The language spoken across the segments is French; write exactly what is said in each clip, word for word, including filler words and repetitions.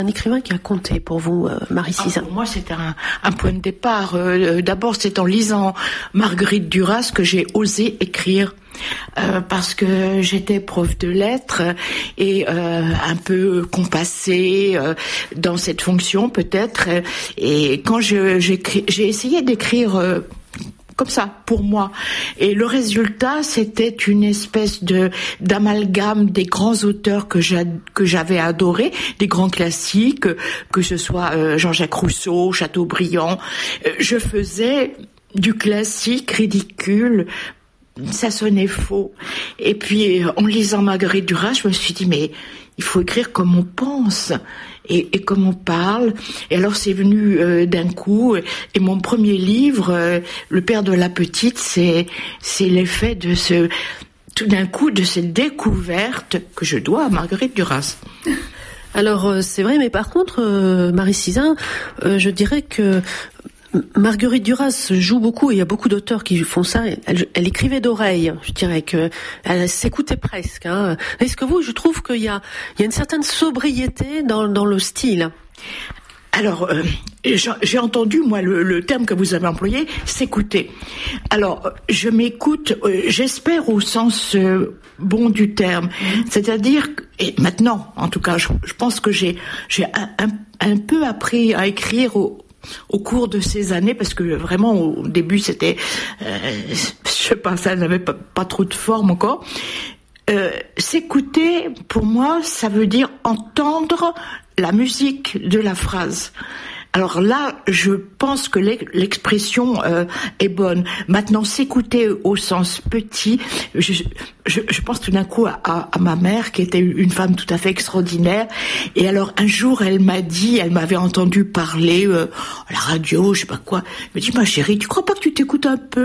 Un écrivain qui a compté pour vous, euh, Marie Sizun? Ah, pour moi, c'était un, un point de départ. Euh, d'abord, c'est en lisant Marguerite Duras que j'ai osé écrire. Euh, parce que j'étais prof de lettres et euh, un peu compassée euh, dans cette fonction peut-être. Et quand je, j'ai, j'ai essayé d'écrire euh, comme ça, pour moi. Et le résultat, c'était une espèce de d'amalgame des grands auteurs que j'a, que j'avais adorés, des grands classiques, que ce soit euh, Jean-Jacques Rousseau, Chateaubriand. Euh, je faisais du classique ridicule. Ça sonnait faux. Et puis, en lisant Marguerite Duras, je me suis dit, mais il faut écrire comme on pense et, et comme on parle. Et alors, c'est venu euh, d'un coup. Et mon premier livre, euh, Le père de la petite, c'est c'est l'effet de ce, tout d'un coup, de cette découverte que je dois à Marguerite Duras. Alors, euh, c'est vrai, mais par contre, euh, Marie Sizun, euh, je dirais que Marguerite Duras joue beaucoup, et il y a beaucoup d'auteurs qui font ça. Elle, elle écrivait d'oreille, je dirais que elle s'écoutait presque. Hein. Est-ce que vous, je trouve qu'il y a, il y a une certaine sobriété dans, dans le style. Alors, euh, j'ai entendu, moi, le, le terme que vous avez employé, s'écouter. Alors, je m'écoute, euh, j'espère au sens euh, bon du terme. Mmh. C'est-à-dire, et maintenant, en tout cas, je, je pense que j'ai, j'ai un, un, un peu appris à écrire au au cours de ces années, parce que vraiment au début c'était, euh, je sais pas, ça n'avait pas, pas trop de forme encore. Euh, s'écouter, pour moi, ça veut dire entendre la musique de la phrase. Alors là, je pense que l'expression euh, est bonne. Maintenant, s'écouter au sens petit, je, je, je pense tout d'un coup à, à ma mère, qui était une femme tout à fait extraordinaire. Et alors, un jour, elle m'a dit, elle m'avait entendu parler euh, à la radio, je sais pas quoi. Elle me dit, ma chérie, tu crois pas que tu t'écoutes un peu ?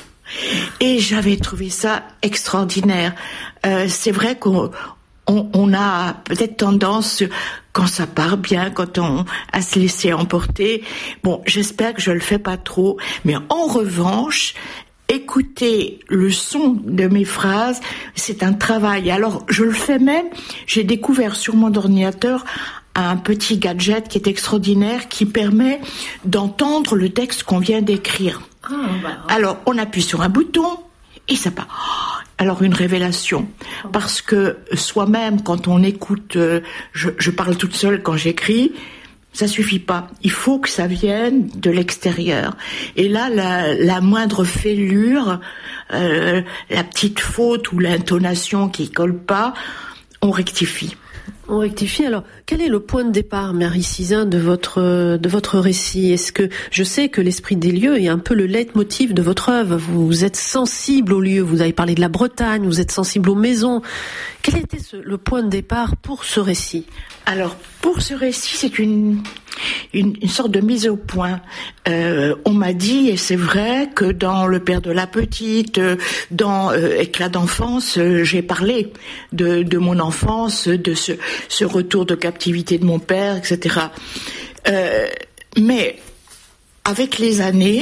Et j'avais trouvé ça extraordinaire. Euh, c'est vrai qu'on on, on a peut-être tendance, quand ça part bien, quand on à se laisser emporter. Bon, j'espère que je le fais pas trop, mais en revanche, écouter le son de mes phrases, c'est un travail. Alors, je le fais même, j'ai découvert sur mon ordinateur un petit gadget qui est extraordinaire, qui permet d'entendre le texte qu'on vient d'écrire. Ah, bah, alors, on appuie sur un bouton et ça part. Alors, une révélation. Parce que soi-même, quand on écoute, euh, je, je parle toute seule quand j'écris, ça suffit pas. Il faut que ça vienne de l'extérieur. Et là, la, la moindre fêlure, euh, la petite faute ou l'intonation qui colle pas, on rectifie. On rectifie. Alors, quel est le point de départ, Marie Sizun, de votre de votre récit ? Est-ce que je sais que l'esprit des lieux est un peu le leitmotiv de votre œuvre. Vous êtes sensible aux lieux. Vous avez parlé de la Bretagne. Vous êtes sensible aux maisons. Quel était ce, le point de départ pour ce récit ? Alors, pour ce récit, c'est une une, une sorte de mise au point. Euh, on m'a dit, et c'est vrai, que dans Le père de la petite, dans euh, Éclat d'enfance, euh, j'ai parlé de, de mon enfance, de ce, ce retour de captivité de mon père, et cetera. Euh, mais avec les années,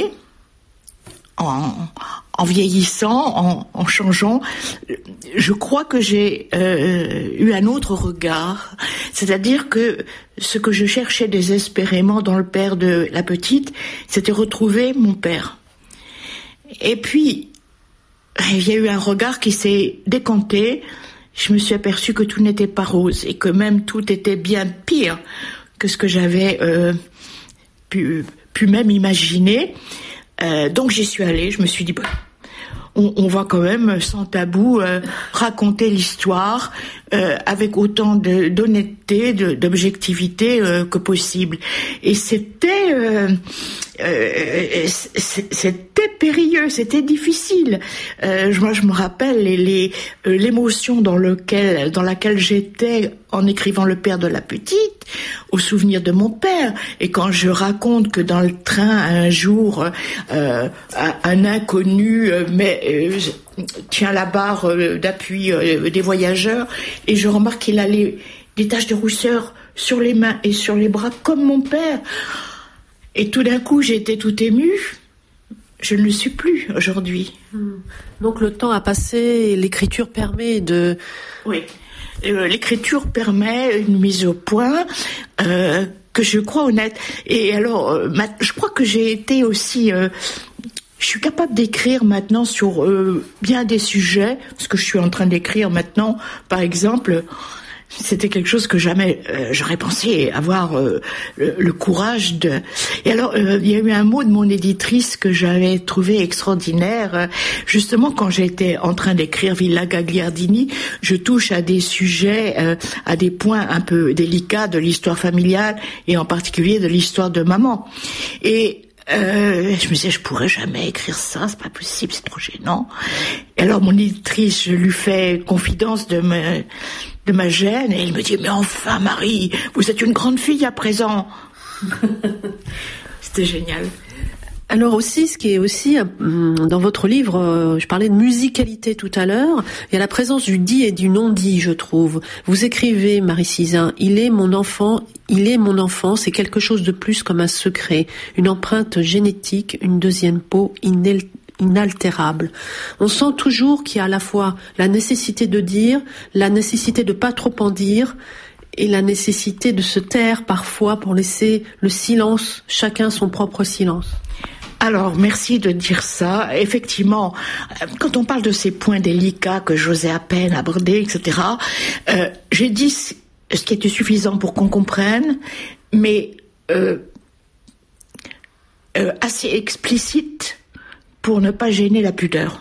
en, en vieillissant, en, en changeant, je crois que j'ai euh, eu un autre regard. C'est-à-dire que ce que je cherchais désespérément dans Le père de la petite, c'était retrouver mon père. Et puis, il y a eu un regard qui s'est décanté. Je me suis aperçue que tout n'était pas rose et que même tout était bien pire que ce que j'avais euh, pu, pu même imaginer. Euh, donc j'y suis allée, je me suis dit, bah, on, on va quand même, sans tabou, euh, raconter l'histoire euh, avec autant de, d'honnêteté, de, d'objectivité euh, que possible. Et c'était, euh, euh, c'était périlleux, c'était difficile. Euh, moi, je me rappelle les, les, l'émotion dans, lequel, dans laquelle j'étais en écrivant Le père de la petite, au souvenir de mon père. Et quand je raconte que dans le train, un jour, euh, un inconnu euh, met, euh, tient la barre euh, d'appui euh, des voyageurs, et je remarque qu'il a les, des taches de rousseur sur les mains et sur les bras, comme mon père. Et tout d'un coup, j'ai été tout émue. Je ne le suis plus aujourd'hui. Donc le temps a passé et l'écriture permet de... Oui. euh, l'écriture permet une mise au point euh, que je crois honnête. Et alors, euh, je crois que j'ai été aussi... Euh, je suis capable d'écrire maintenant sur euh, bien des sujets, ce que je suis en train d'écrire maintenant, par exemple... C'était quelque chose que jamais euh, j'aurais pensé avoir euh, le, le courage de... Et alors, euh, il y a eu un mot de mon éditrice que j'avais trouvé extraordinaire. Euh, justement, quand j'étais en train d'écrire Villa Gagliardini, je touche à des sujets, euh, à des points un peu délicats de l'histoire familiale, et en particulier de l'histoire de maman. Et... Euh, je me disais, je pourrais jamais écrire ça, c'est pas possible, c'est trop gênant. Et alors mon éditrice, je lui fais confidence de, me, de ma gêne, et elle me dit, mais enfin Marie, vous êtes une grande fille à présent. C'était génial. Alors aussi, ce qui est aussi dans votre livre, je parlais de musicalité tout à l'heure, il y a la présence du dit et du non-dit, je trouve. Vous écrivez, Marie Sizun, il est mon enfant, il est mon enfant, c'est quelque chose de plus comme un secret, une empreinte génétique, une deuxième peau inel- inaltérable. On sent toujours qu'il y a à la fois la nécessité de dire, la nécessité de pas trop en dire, et la nécessité de se taire parfois pour laisser le silence, chacun son propre silence. Alors, merci de dire ça. Effectivement, quand on parle de ces points délicats que j'osais à peine aborder, et cetera, euh, j'ai dit ce qui était suffisant pour qu'on comprenne, mais euh, euh, assez explicite pour ne pas gêner la pudeur.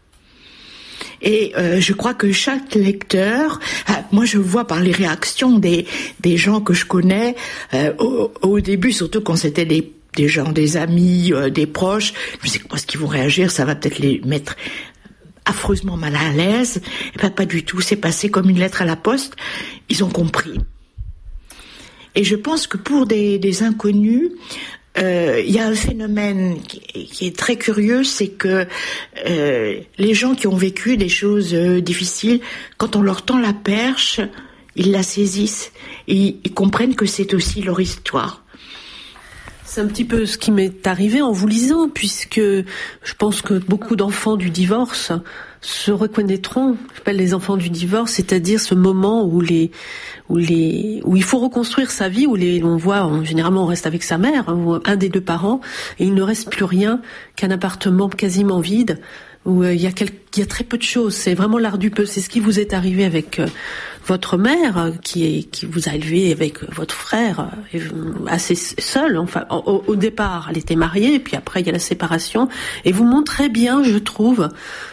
Et euh, je crois que chaque lecteur, euh, moi je vois par les réactions des, des gens que je connais, euh, au, au début, surtout quand c'était des des gens, des amis, euh, des proches, je sais comment est-ce qu'ils vont réagir, ça va peut-être les mettre affreusement mal à l'aise. Et ben pas du tout, c'est passé comme une lettre à la poste, ils ont compris. Et je pense que pour des, des inconnus, euh, il y a un phénomène qui, qui est très curieux, c'est que euh, les gens qui ont vécu des choses euh, difficiles, quand on leur tend la perche, ils la saisissent et ils comprennent que c'est aussi leur histoire. C'est un petit peu ce qui m'est arrivé en vous lisant, puisque je pense que beaucoup d'enfants du divorce se reconnaîtront. J'appelle les enfants du divorce, c'est-à-dire ce moment où les, où les, où il faut reconstruire sa vie, où les, on voit, on, généralement on reste avec sa mère, hein, un des deux parents, et il ne reste plus rien qu'un appartement quasiment vide, où euh, il y a quel, il y a très peu de choses. C'est vraiment l'art du peu. C'est ce qui vous est arrivé avec euh, votre mère, euh, qui est, qui vous a élevé avec euh, votre frère, euh, assez seul. Enfin, au, au départ, elle était mariée, et puis après il y a la séparation. Et vous montrez bien, je trouve,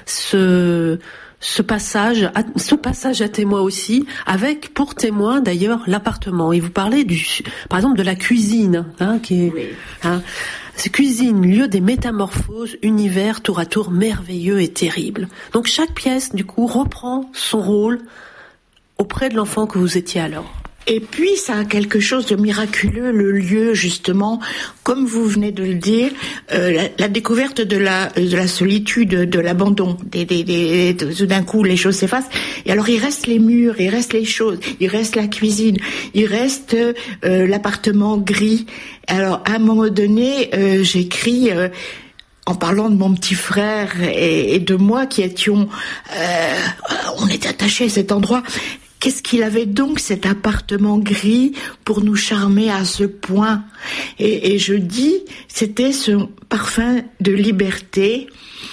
ce ce passage, à, ce passage à témoin aussi, avec pour témoin d'ailleurs l'appartement. Et vous parlez du, par exemple, de la cuisine, hein, qui est. Oui. Hein, C'est cuisine, lieu des métamorphoses, univers tour à tour merveilleux et terrible. Donc chaque pièce, du coup, reprend son rôle auprès de l'enfant que vous étiez alors. Et puis, ça a quelque chose de miraculeux, le lieu, justement, comme vous venez de le dire, euh, la, la découverte de la, de la solitude, de l'abandon. Des, des, des, tout d'un coup, les choses s'effacent. Et alors, il reste les murs, il reste les choses, il reste la cuisine, il reste euh, l'appartement gris. Alors, à un moment donné, euh, j'écris... Euh, en parlant de mon petit frère et, et de moi qui étions... Euh, on était attachés à cet endroit... Qu'est-ce qu'il avait donc cet appartement gris pour nous charmer à ce point ? Et, et je dis, c'était ce parfum de liberté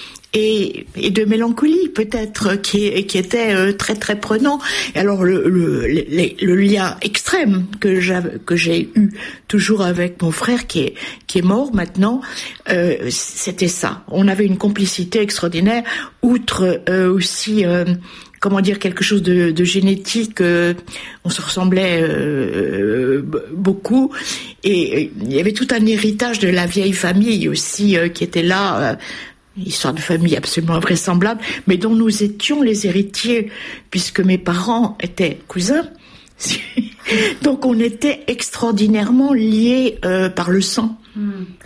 et, et de mélancolie peut-être qui, qui était euh, très très prenant. Et alors le, le, le, le lien extrême que j'ai, que j'ai eu toujours avec mon frère qui est, qui est mort maintenant, euh, c'était ça. On avait une complicité extraordinaire, outre euh, aussi... Euh, comment dire, quelque chose de, de génétique, euh, on se ressemblait euh, beaucoup, et euh, il y avait tout un héritage de la vieille famille aussi euh, qui était là, euh, histoire de famille absolument invraisemblable, mais dont nous étions les héritiers, puisque mes parents étaient cousins, donc on était extraordinairement liés euh, par le sang. Mmh.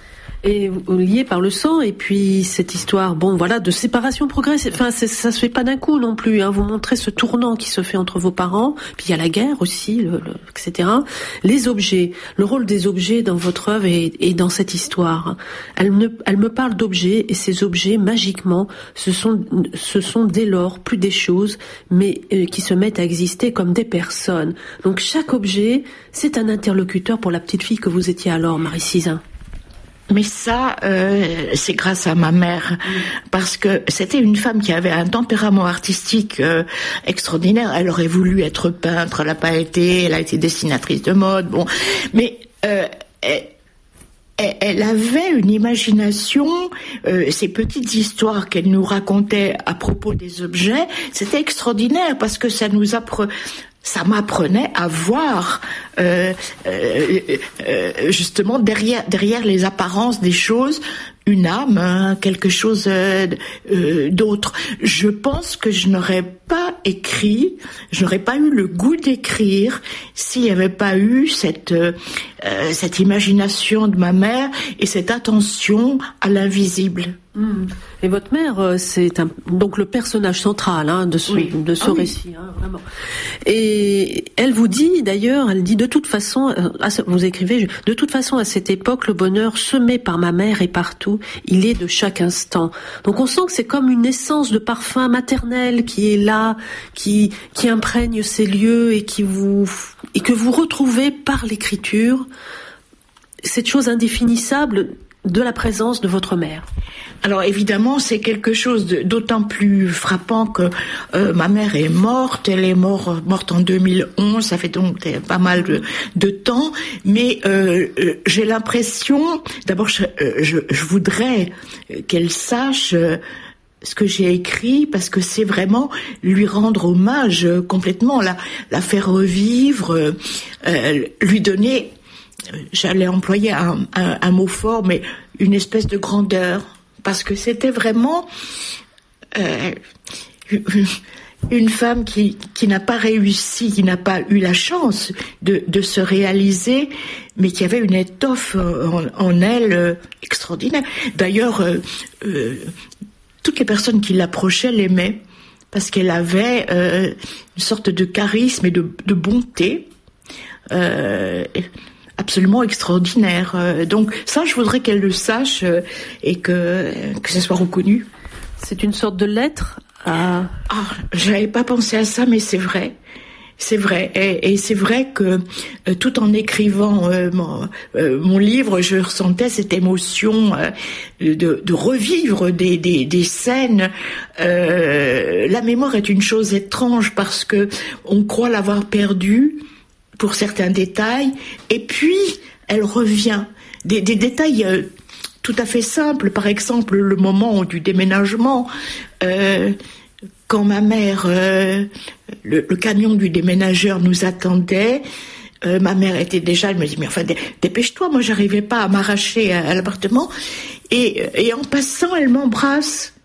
Et lié par le sang, et puis cette histoire, bon voilà, de séparation progressive. Enfin, c'est, ça se fait pas d'un coup non plus. Hein. Vous montrez ce tournant qui se fait entre vos parents, puis il y a la guerre aussi, le, le, et cetera. Les objets, le rôle des objets dans votre œuvre et, et dans cette histoire. Elle, ne, elle me parle d'objets, et ces objets, magiquement, ce sont, ce sont dès lors plus des choses, mais euh, qui se mettent à exister comme des personnes. Donc chaque objet, c'est un interlocuteur pour la petite fille que vous étiez alors, Marie Sizun. Mais ça, euh, c'est grâce à ma mère, parce que c'était une femme qui avait un tempérament artistique euh, extraordinaire. Elle aurait voulu être peintre, elle n'a pas été, elle a été dessinatrice de mode, bon. Mais euh, elle, elle avait une imagination, euh, ces petites histoires qu'elle nous racontait à propos des objets, c'était extraordinaire, parce que ça nous appre... ça m'apprenait à voir euh, euh, euh, justement derrière derrière les apparences des choses une âme, hein, quelque chose euh, euh, d'autre. Je pense que je n'aurais pas écrit, je n'aurais pas eu le goût d'écrire s'il n'y avait pas eu cette euh, cette imagination de ma mère et cette attention à l'invisible. Mmh. Et votre mère, c'est un, donc le personnage central hein, de ce, oui. de ce ah, récit, oui. hein, vraiment. Et elle vous dit d'ailleurs, elle dit de toute façon, vous écrivez, de toute façon à cette époque, le bonheur semé par ma mère est partout, il est de chaque instant. Donc on sent que c'est comme une essence de parfum maternel qui est là, qui qui imprègne ces lieux et qui vous et que vous retrouvez par l'écriture, cette chose indéfinissable de la présence de votre mère. Alors évidemment, c'est quelque chose de, d'autant plus frappant que euh, ma mère est morte. Elle est mort, morte en deux mille onze, ça fait donc pas mal de, de temps. Mais euh, j'ai l'impression, d'abord, je, je, je voudrais qu'elle sache euh, ce que j'ai écrit, parce que c'est vraiment lui rendre hommage euh, complètement, la, la faire revivre, euh, lui donner... J'allais employer un, un, un mot fort, mais une espèce de grandeur, parce que c'était vraiment euh, une femme qui, qui n'a pas réussi, qui n'a pas eu la chance de, de se réaliser, mais qui avait une étoffe en, en elle euh, extraordinaire. D'ailleurs, euh, euh, toutes les personnes qui l'approchaient l'aimaient, parce qu'elle avait euh, une sorte de charisme et de, de bonté. Euh, absolument extraordinaire. Donc ça, je voudrais qu'elle le sache et que que ça soit reconnu. C'est une sorte de lettre à... Ah, j'avais pas pensé à ça, mais c'est vrai. C'est vrai. Et, et c'est vrai que euh, tout en écrivant euh, mon, euh, mon livre, je ressentais cette émotion euh, de, de revivre des, des, des scènes. Euh, la mémoire est une chose étrange parce que on croit l'avoir perdue pour certains détails, et puis elle revient. Des, des détails euh, tout à fait simples, par exemple le moment du déménagement, euh, quand ma mère, euh, le, le camion du déménageur nous attendait, euh, ma mère était déjà, elle me dit, mais enfin dépêche-toi, moi j'arrivais pas à m'arracher à, à l'appartement, et, et en passant elle m'embrasse.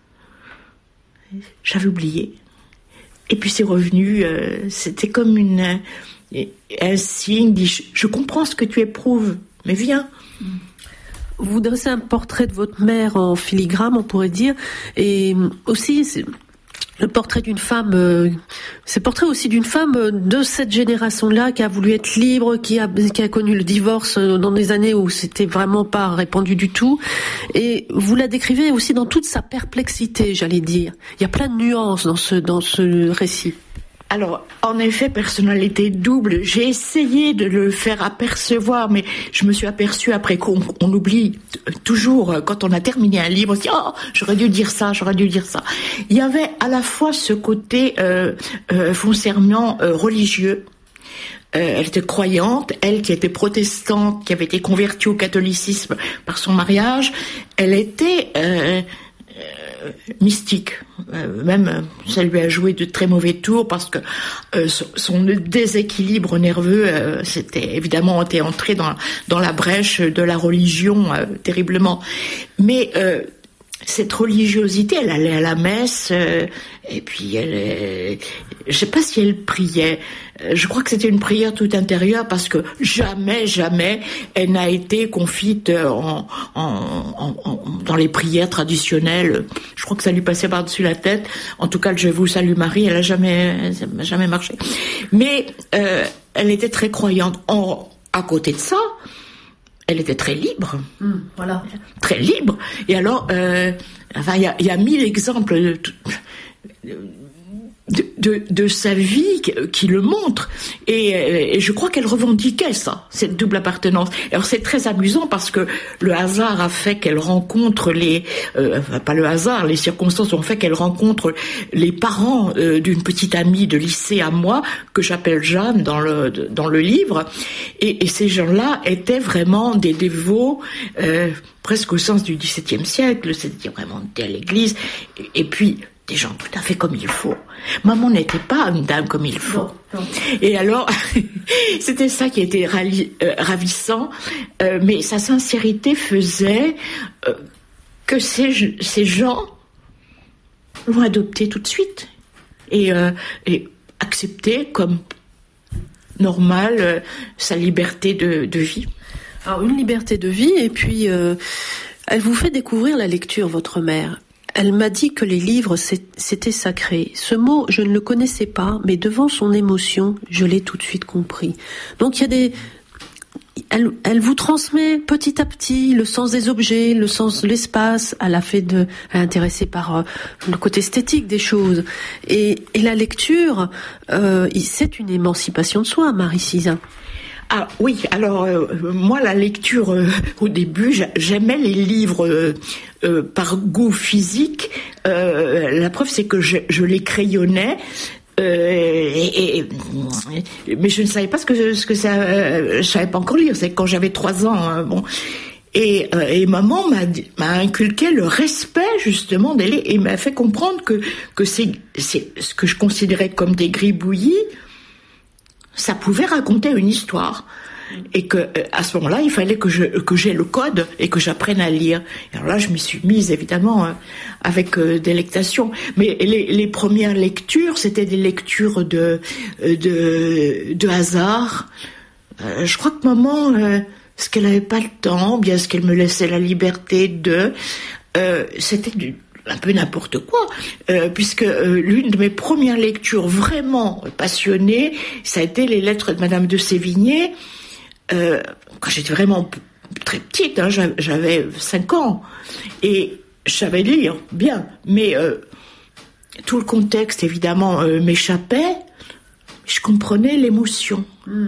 J'avais oublié. Et puis c'est revenu, euh, c'était comme une... un signe, dit, je comprends ce que tu éprouves, mais viens. Vous dressez un portrait de votre mère en filigrane, on pourrait dire, et aussi c'est le portrait d'une femme, euh, c'est le portrait aussi d'une femme de cette génération-là qui a voulu être libre, qui a, qui a connu le divorce dans des années où c'était vraiment pas répandu du tout, et vous la décrivez aussi dans toute sa perplexité, j'allais dire. Il y a plein de nuances dans ce, dans ce récit. Alors, en effet, personnalité double, j'ai essayé de le faire apercevoir, mais je me suis aperçue après qu'on on oublie t- toujours, quand on a terminé un livre, on se dit « Oh, j'aurais dû dire ça, j'aurais dû dire ça ». Il y avait à la fois ce côté euh, euh, foncièrement euh, religieux. Euh, elle était croyante, elle qui était protestante, qui avait été convertie au catholicisme par son mariage, elle était... Euh, Euh, mystique, euh, même ça lui a joué de très mauvais tours parce que euh, son, son déséquilibre nerveux, euh, c'était évidemment était entré dans dans la brèche de la religion euh, terriblement. Mais euh, cette religiosité, elle allait à la messe euh, et puis elle, je sais pas si elle priait. Je crois que c'était une prière toute intérieure parce que jamais, jamais, elle n'a été confite en, en, en, en, dans les prières traditionnelles. Je crois que ça lui passait par-dessus la tête. En tout cas, le Je vous salue Marie, elle a jamais, ça n'a jamais marché. Mais euh, elle était très croyante. En, à côté de ça, elle était très libre. Mmh, voilà. Très libre. Et alors, euh, enfin, il y a, y a mille exemples de, de, de, de sa vie qui, qui le montrent. Et, et je crois qu'elle revendiquait ça, cette double appartenance. Alors, c'est très amusant parce que le hasard a fait qu'elle rencontre les... Euh, enfin, pas le hasard, les circonstances ont fait qu'elle rencontre les parents euh, d'une petite amie de lycée à moi, que j'appelle Jeanne dans le, dans le livre. Et, et ces gens-là étaient vraiment des dévots... Euh, presque au sens du dix-septième siècle, c'est-à-dire vraiment à l'église, et, et puis des gens tout à fait comme il faut. Maman n'était pas une dame comme il faut. Non, non. Et alors, c'était ça qui était rali- euh, ravissant, euh, mais sa sincérité faisait euh, que ces, ces gens l'ont adopté tout de suite, et, euh, et accepté comme normal euh, sa liberté de, de vie. Alors, une liberté de vie, et puis euh, elle vous fait découvrir la lecture, votre mère. Elle m'a dit que les livres, c'était sacré. Ce mot, je ne le connaissais pas, mais devant son émotion, je l'ai tout de suite compris. Donc il y a des... Elle, elle vous transmet petit à petit le sens des objets, le sens de l'espace. Elle a fait de, elle est intéressée par euh, le côté esthétique des choses. Et, et la lecture, euh, c'est une émancipation de soi, Marie Sizun. Ah oui, alors euh, moi la lecture euh, au début j'aimais les livres euh, euh, par goût physique. Euh, la preuve c'est que je, je les crayonnais. Euh, et, et, mais je ne savais pas ce que ce que ça. Euh, je savais pas encore lire. C'est quand j'avais trois ans. Hein, bon. Et, euh, et maman m'a, m'a inculqué le respect justement des livres et m'a fait comprendre que que c'est c'est ce que je considérais comme des gribouillis. Ça pouvait raconter une histoire. Et que, à ce moment-là, il fallait que je, que j'aie le code et que j'apprenne à lire. Et alors là, je m'y suis mise, évidemment, avec délectation. Mais les, les premières lectures, c'était des lectures de, de, de hasard. Euh, je crois que maman, euh, ce qu'elle avait pas le temps, bien ce qu'elle me laissait la liberté de, euh, c'était du, un peu n'importe quoi, euh, puisque euh, l'une de mes premières lectures vraiment passionnées, ça a été les lettres de Madame de Sévigné, euh, quand j'étais vraiment p- très petite, hein, j'avais cinq ans, et je savais lire bien, mais euh, tout le contexte, évidemment, euh, m'échappait, je comprenais l'émotion. Mm.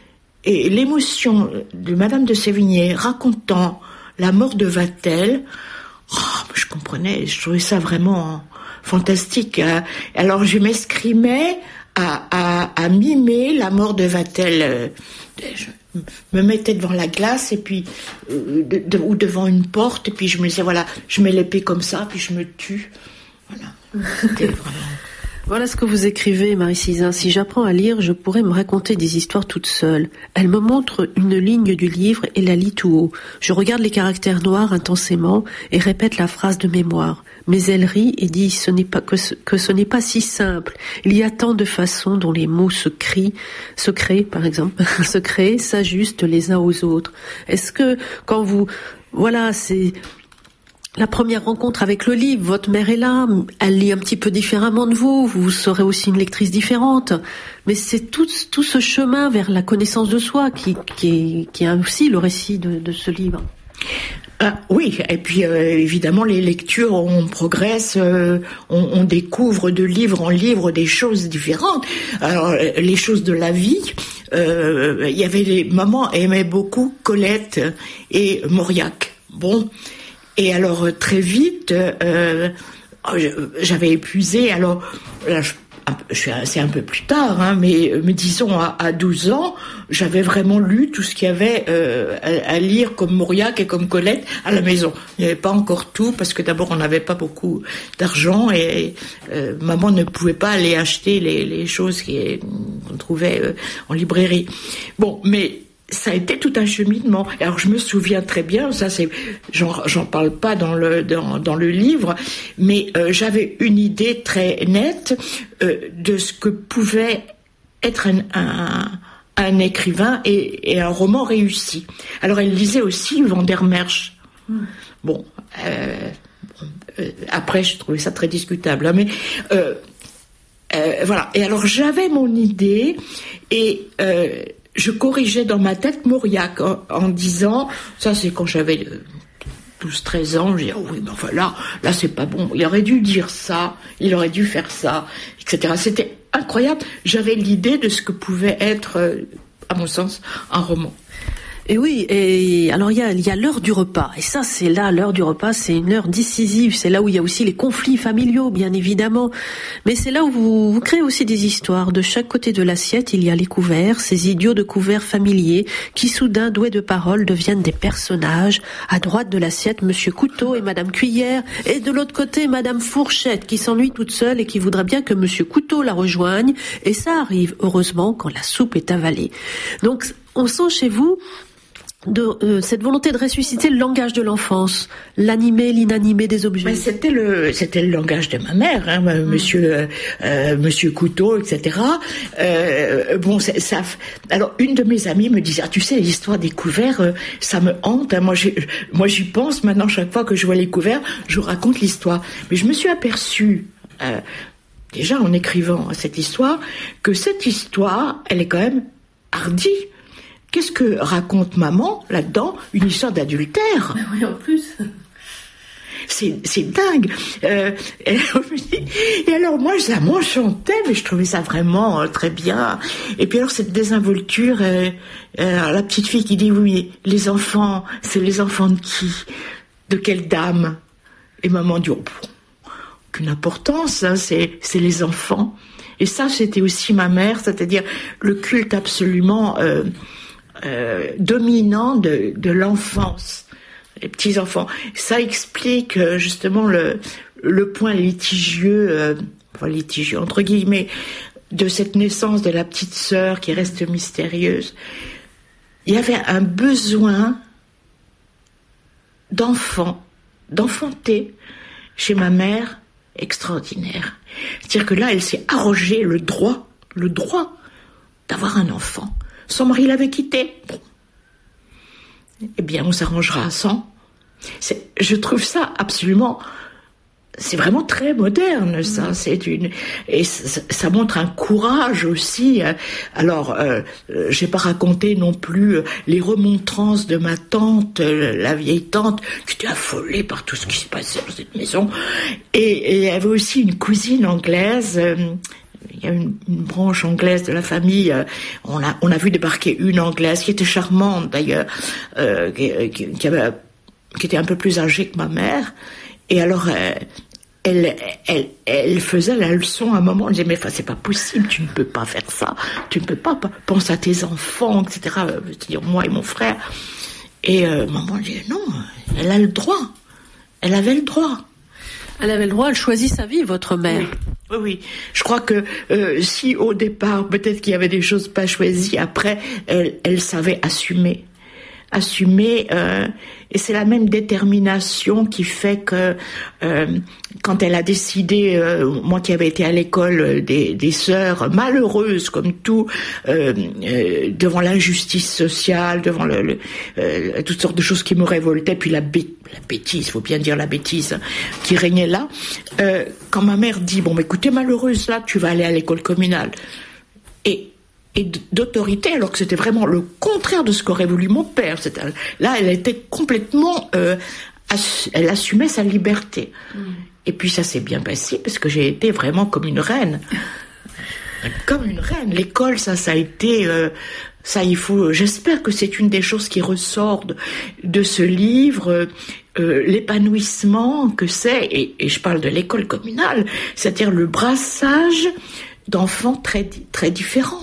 Et l'émotion de Madame de Sévigné racontant la mort de Vatel, oh, je comprenais, je trouvais ça vraiment fantastique. Alors je m'escrimais à, à, à mimer la mort de Vatel. Je me mettais devant la glace et puis de, de, ou devant une porte et puis je me disais voilà, je mets l'épée comme ça puis je me tue. Voilà. C'était vraiment... Voilà ce que vous écrivez, Marie Sizun. Si j'apprends à lire, je pourrais me raconter des histoires toute seule. Elle me montre une ligne du livre et la lit tout haut. Je regarde les caractères noirs intensément et répète la phrase de mémoire. Mais elle rit et dit ce n'est pas que ce, que ce n'est pas si simple. Il y a tant de façons dont les mots se crient, se créent, par exemple, se créent, s'ajustent les uns aux autres. Est-ce que quand vous, voilà, c'est la première rencontre avec le livre, votre mère est là, elle lit un petit peu différemment de vous, vous serez aussi une lectrice différente, mais c'est tout, tout ce chemin vers la connaissance de soi qui, qui, est, qui est aussi le récit de, de ce livre. Ah, oui, et puis euh, évidemment les lectures, on progresse, euh, on, on découvre de livre en livre des choses différentes. Alors les choses de la vie, euh, il y avait les maman aimait beaucoup Colette et Mauriac. Bon. Et alors très vite, euh, j'avais épuisé. Alors là, je, je suis c'est un peu plus tard, hein, mais, mais disons à, à douze ans, j'avais vraiment lu tout ce qu'il y avait euh, à, à lire comme Mauriac et comme Colette à la maison. Il n'y avait pas encore tout parce que d'abord on n'avait pas beaucoup d'argent et euh, maman ne pouvait pas aller acheter les, les choses qu'on trouvait euh, en librairie. Bon, mais ça a été tout un cheminement. Alors je me souviens très bien, ça c'est, j'en, j'en parle pas dans le dans, dans le livre, mais euh, j'avais une idée très nette euh, de ce que pouvait être un, un, un écrivain et, et un roman réussi. Alors elle lisait aussi Van der Merch. Mmh. Bon, euh, euh, après j'ai trouvé ça très discutable, hein, mais euh, euh, voilà. Et alors j'avais mon idée et euh, je corrigeais dans ma tête Mauriac en, en disant, ça c'est quand j'avais douze treize ans, je disais, oh oui, ben enfin là, là c'est pas bon, il aurait dû dire ça, il aurait dû faire ça, et cetera. C'était incroyable, j'avais l'idée de ce que pouvait être, à mon sens, un roman. Et oui, et alors il y a, il y a l'heure du repas, et ça c'est là, l'heure du repas, c'est une heure décisive, c'est là où il y a aussi les conflits familiaux, bien évidemment, mais c'est là où vous, vous créez aussi des histoires. De chaque côté de l'assiette, il y a les couverts, ces idiots de couverts familiers, qui soudain, doués de parole, deviennent des personnages. À droite de l'assiette, Monsieur Couteau et Madame Cuillère, et de l'autre côté, Madame Fourchette, qui s'ennuie toute seule et qui voudrait bien que Monsieur Couteau la rejoigne, et ça arrive, heureusement, quand la soupe est avalée. Donc, on sent chez vous de euh, cette volonté de ressusciter le langage de l'enfance, l'animé, l'inanimé des objets. Mais c'était le c'était le langage de ma mère, hein, mmh. Monsieur euh, Monsieur Couteau, et cetera. Euh, bon, c'est, ça. Alors, une de mes amies me disait, ah, tu sais, l'histoire des couverts, euh, ça me hante. Hein, moi, j'ai, moi, j'y pense maintenant chaque fois que je vois les couverts, je raconte l'histoire. Mais je me suis aperçue. Euh, déjà en écrivant cette histoire, que cette histoire, elle est quand même hardie. Qu'est-ce que raconte maman là-dedans? Une histoire d'adultère. Oui, en plus. C'est, c'est dingue. Euh, et, et alors moi, ça m'enchantait, mais je trouvais ça vraiment euh, très bien. Et puis alors cette désinvolture, euh, euh, la petite fille qui dit oui, les enfants, c'est les enfants de qui? De quelle dame? Et maman dit oh, aucune importance, hein, c'est, c'est les enfants. Et ça, c'était aussi ma mère, c'est-à-dire le culte absolument euh, euh, dominant de, de l'enfance, les petits-enfants. Ça explique euh, justement le, le point litigieux, euh, enfin litigieux entre guillemets, de cette naissance de la petite sœur qui reste mystérieuse. Il y avait un besoin d'enfant, d'enfanter chez ma mère extraordinaire. C'est-à-dire que là, elle s'est arrogée le droit, le droit d'avoir un enfant. Son mari l'avait quittée. Bon. Eh bien, on s'arrangera sans. C'est, je trouve ça absolument... C'est vraiment très moderne, ça. C'est une et ça, ça montre un courage aussi. Alors, euh, j'ai pas raconté non plus les remontrances de ma tante, la vieille tante, qui était affolée par tout ce qui se passait dans cette maison. Et, et elle avait aussi une cousine anglaise. Il y a une, une branche anglaise de la famille. On a on a vu débarquer une anglaise qui était charmante d'ailleurs, euh, qui, qui, qui avait qui était un peu plus âgée que ma mère. Et alors. Euh, Elle, elle, elle faisait la leçon à un moment, elle disait, mais enfin, c'est pas possible, tu ne peux pas faire ça, tu ne peux pas, penser à tes enfants, et cetera, c'est-à-dire moi et mon frère. Et euh, maman disait, non, elle a le droit, elle avait le droit. Elle avait le droit, elle choisit sa vie, votre mère. Oui, oui, oui. Je crois que euh, si au départ, peut-être qu'il y avait des choses pas choisies, après, elle, elle savait assumer. Assumer, euh, et c'est la même détermination qui fait que euh, quand elle a décidé, euh, moi qui avais été à l'école des, des sœurs malheureuses comme tout, euh, euh, devant l'injustice sociale, devant le, le, euh, toutes sortes de choses qui me révoltaient, puis la, bé- la bêtise, faut bien dire la bêtise qui régnait là, euh, quand ma mère dit bon, écoutez malheureuse là, tu vas aller à l'école communale, et et d'autorité, alors que c'était vraiment le contraire de ce qu'aurait voulu mon père. C'était, là, elle était complètement... Euh, ass- elle assumait sa liberté. Mmh. Et puis ça s'est bien passé, parce que j'ai été vraiment comme une reine. Comme une reine. L'école, ça, ça a été... Euh, ça, il faut... J'espère que c'est une des choses qui ressort de, de ce livre, euh, l'épanouissement que c'est, et, et je parle de l'école communale, c'est-à-dire le brassage d'enfants très, très différents.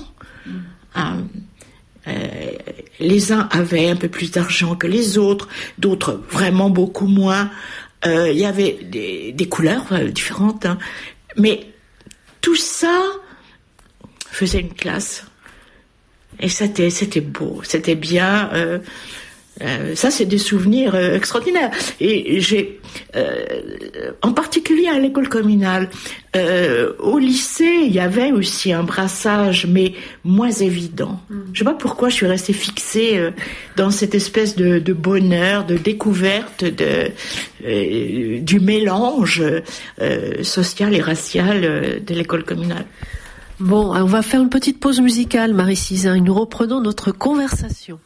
Euh, les uns avaient un peu plus d'argent que les autres, d'autres vraiment beaucoup moins. Euh, il y avait des, des couleurs euh, différentes, hein. Mais tout ça faisait une classe. Et c'était, c'était beau, c'était bien. Euh, euh, ça, c'est des souvenirs euh, extraordinaires. Et j'ai, euh, en particulier à l'école communale, euh, au lycée, il y avait aussi un brassage, mais moins évident. Mm. Je sais pas pourquoi je suis restée fixée euh, dans cette espèce de, de bonheur, de découverte, de euh, du mélange euh, social et racial euh, de l'école communale. Bon, on va faire une petite pause musicale, Marie Sizun, et nous reprenons notre conversation.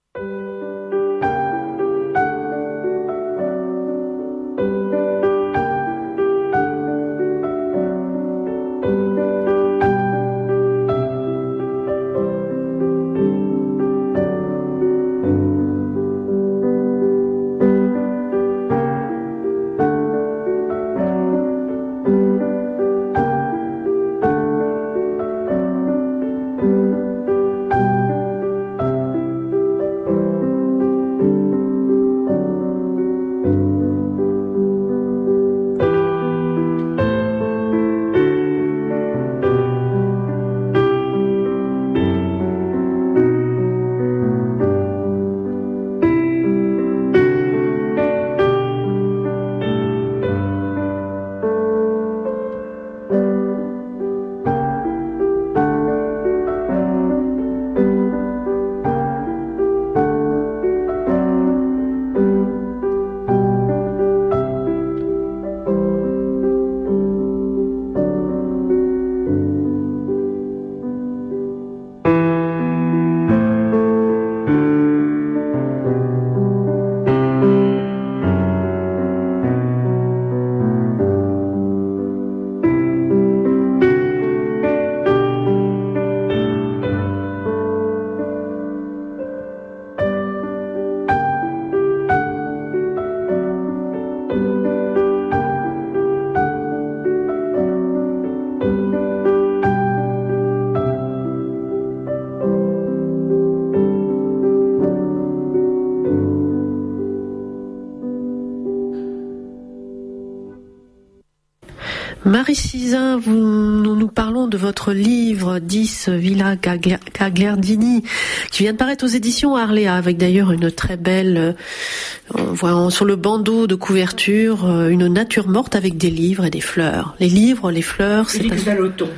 Marie Sizun, vous, nous nous parlons de votre livre dix Villa Gagliardini qui vient de paraître aux éditions Arléa, avec d'ailleurs une très belle, on voit sur le bandeau de couverture une nature morte avec des livres et des fleurs. Les livres, les fleurs, c'est Félix un... Vallotton.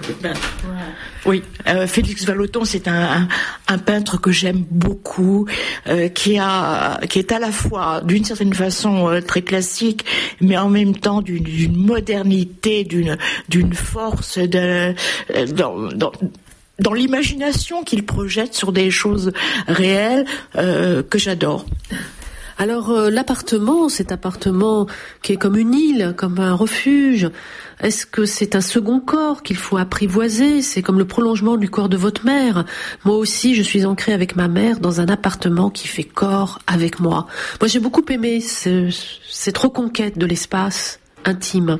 Oui, euh, Félix Vallotton, c'est un, un, un peintre que j'aime beaucoup, euh, qui a, qui est à la fois, d'une certaine façon, euh, très classique, mais en même temps d'une, d'une modernité, d'une, d'une force de, euh, dans, dans, dans l'imagination qu'il projette sur des choses réelles euh, que j'adore. Alors euh, l'appartement, cet appartement qui est comme une île, comme un refuge, est-ce que c'est un second corps qu'il faut apprivoiser? C'est comme le prolongement du corps de votre mère. Moi aussi, je suis ancrée avec ma mère dans un appartement qui fait corps avec moi. Moi, j'ai beaucoup aimé ce, cette reconquête de l'espace intime.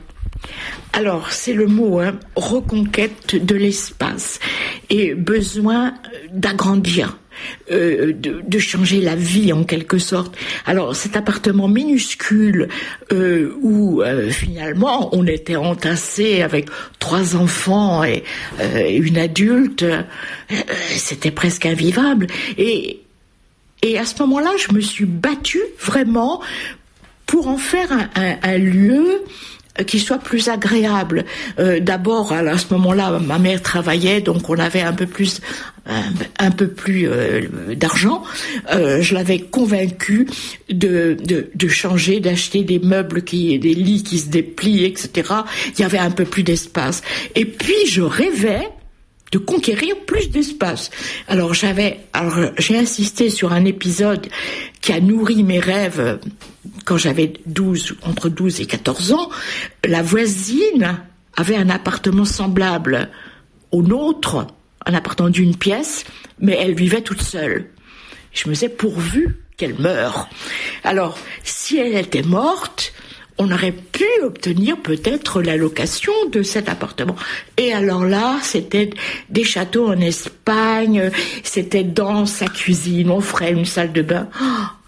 Alors, c'est le mot, hein, reconquête de l'espace et besoin d'agrandir. Euh, de, de changer la vie en quelque sorte. Alors cet appartement minuscule euh, où euh, finalement on était entassés avec trois enfants et euh, une adulte, euh, c'était presque invivable. Et, et à ce moment-là, je me suis battue vraiment pour en faire un, un, un lieu qui soit plus agréable. Euh, d'abord, à ce moment-là, ma mère travaillait, donc on avait un peu plus, un, un peu plus euh, d'argent. Euh, je l'avais convaincue de, de, de changer, d'acheter des meubles qui, des lits qui se déplient, et cetera. Il y avait un peu plus d'espace. Et puis, je rêvais de conquérir plus d'espace. Alors j'avais, alors j'ai insisté sur un épisode qui a nourri mes rêves quand j'avais douze, entre douze et quatorze ans. La voisine avait un appartement semblable au nôtre, un appartement d'une pièce, mais elle vivait toute seule. Je me disais, pourvu qu'elle meure. Alors, si elle était morte, on aurait pu obtenir peut-être la location de cet appartement. Et alors là, c'était des châteaux en Espagne, c'était dans sa cuisine, on ferait une salle de bain.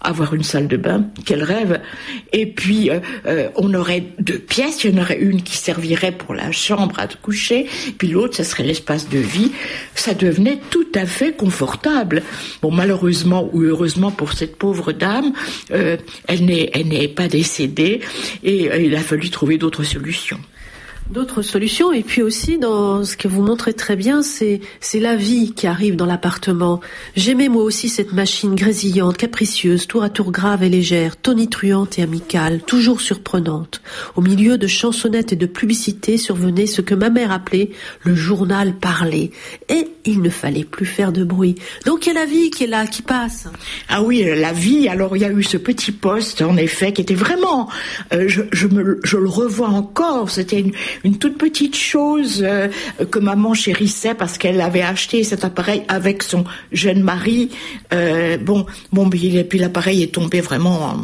avoir une salle de bain, quel rêve. Et puis euh, euh, on aurait deux pièces, il y en aurait une qui servirait pour la chambre à coucher, puis l'autre ça serait l'espace de vie. Ça devenait tout à fait confortable. Bon, malheureusement ou heureusement pour cette pauvre dame, euh, elle n'est elle n'est pas décédée et euh, il a fallu trouver d'autres solutions. D'autres solutions, et puis aussi dans ce que vous montrez très bien, c'est c'est la vie qui arrive dans l'appartement. J'aimais moi aussi cette machine grésillante, capricieuse, tour à tour grave et légère, tonitruante et amicale, toujours surprenante. Au milieu de chansonnettes et de publicités survenait ce que ma mère appelait le journal parlé, et il ne fallait plus faire de bruit. Donc il y a la vie qui est là, qui passe. Ah oui, la vie. Alors il y a eu ce petit poste, en effet, qui était vraiment, euh, je, je me, je le revois encore. C'était une Une toute petite chose euh, que maman chérissait parce qu'elle avait acheté cet appareil avec son jeune mari. Euh, bon, bon, et puis l'appareil est tombé vraiment,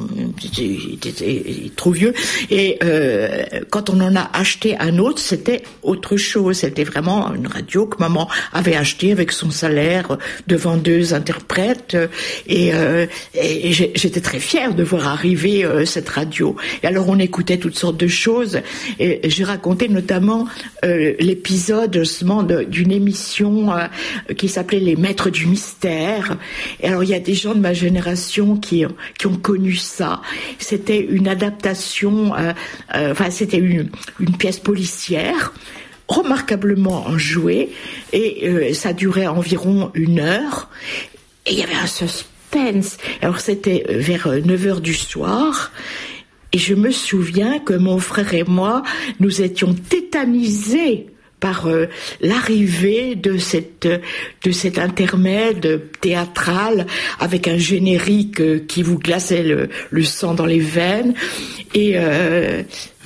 il était, il était trop vieux. Et euh, quand on en a acheté un autre, c'était autre chose. C'était vraiment une radio que maman avait achetée avec son salaire de vendeuse interprète. Et, euh, et j'étais très fière de voir arriver euh, cette radio. Et alors on écoutait toutes sortes de choses. Et j'ai raconté notamment euh, l'épisode justement de, d'une émission euh, qui s'appelait Les Maîtres du Mystère. Et alors il y a des gens de ma génération qui qui ont connu ça. C'était une adaptation, euh, euh, enfin c'était une une pièce policière remarquablement enjouée et euh, ça durait environ une heure et il y avait un suspense. Alors c'était vers neuf heures du soir. Et je me souviens que mon frère et moi, nous étions tétanisés par euh, l'arrivée de cette de cet intermède théâtral avec un générique euh, qui vous glaçait le, le sang dans les veines. Et, euh,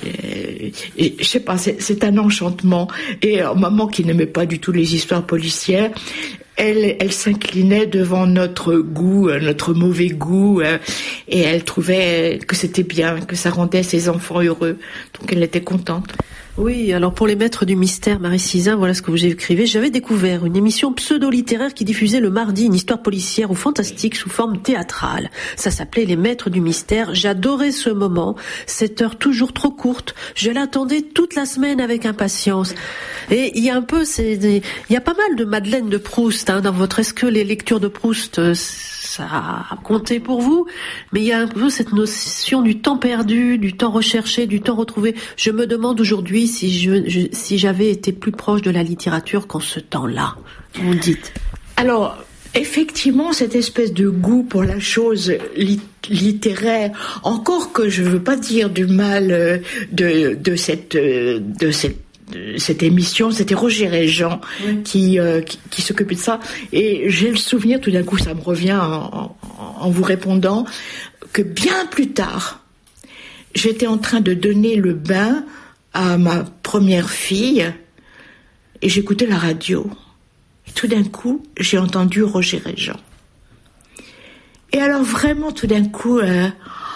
et, et je sais pas, c'est, c'est un enchantement. Et euh, maman qui n'aimait pas du tout les histoires policières, Elle, elle s'inclinait devant notre goût, notre mauvais goût, euh, et elle trouvait que c'était bien, que ça rendait ses enfants heureux. Donc elle était contente. Oui, alors pour les maîtres du mystère, Marie Sizun, voilà ce que vous écrivez. J'avais découvert une émission pseudo-littéraire qui diffusait le mardi une histoire policière ou fantastique sous forme théâtrale. Ça s'appelait Les Maîtres du mystère. J'adorais ce moment, cette heure toujours trop courte. Je l'attendais toute la semaine avec impatience. Et il y a un peu, c'est des... il y a pas mal de Madeleine de Proust hein, dans votre. Est-ce que les lectures de Proust, ça a compté pour vous? Mais il y a un peu cette notion du temps perdu, du temps recherché, du temps retrouvé. Je me demande aujourd'hui si je, je si j'avais été plus proche de la littérature qu'en ce temps-là. Vous dites. Alors, effectivement, cette espèce de goût pour la chose lit- littéraire, encore que je veux pas dire du mal de de cette de cette cette émission, c'était Roger et Jean oui. qui, euh, qui qui s'occupait de ça, et j'ai le souvenir, tout d'un coup ça me revient en, en, en vous répondant, que bien plus tard j'étais en train de donner le bain à ma première fille et j'écoutais la radio et tout d'un coup j'ai entendu Roger et Jean, et alors vraiment tout d'un coup euh,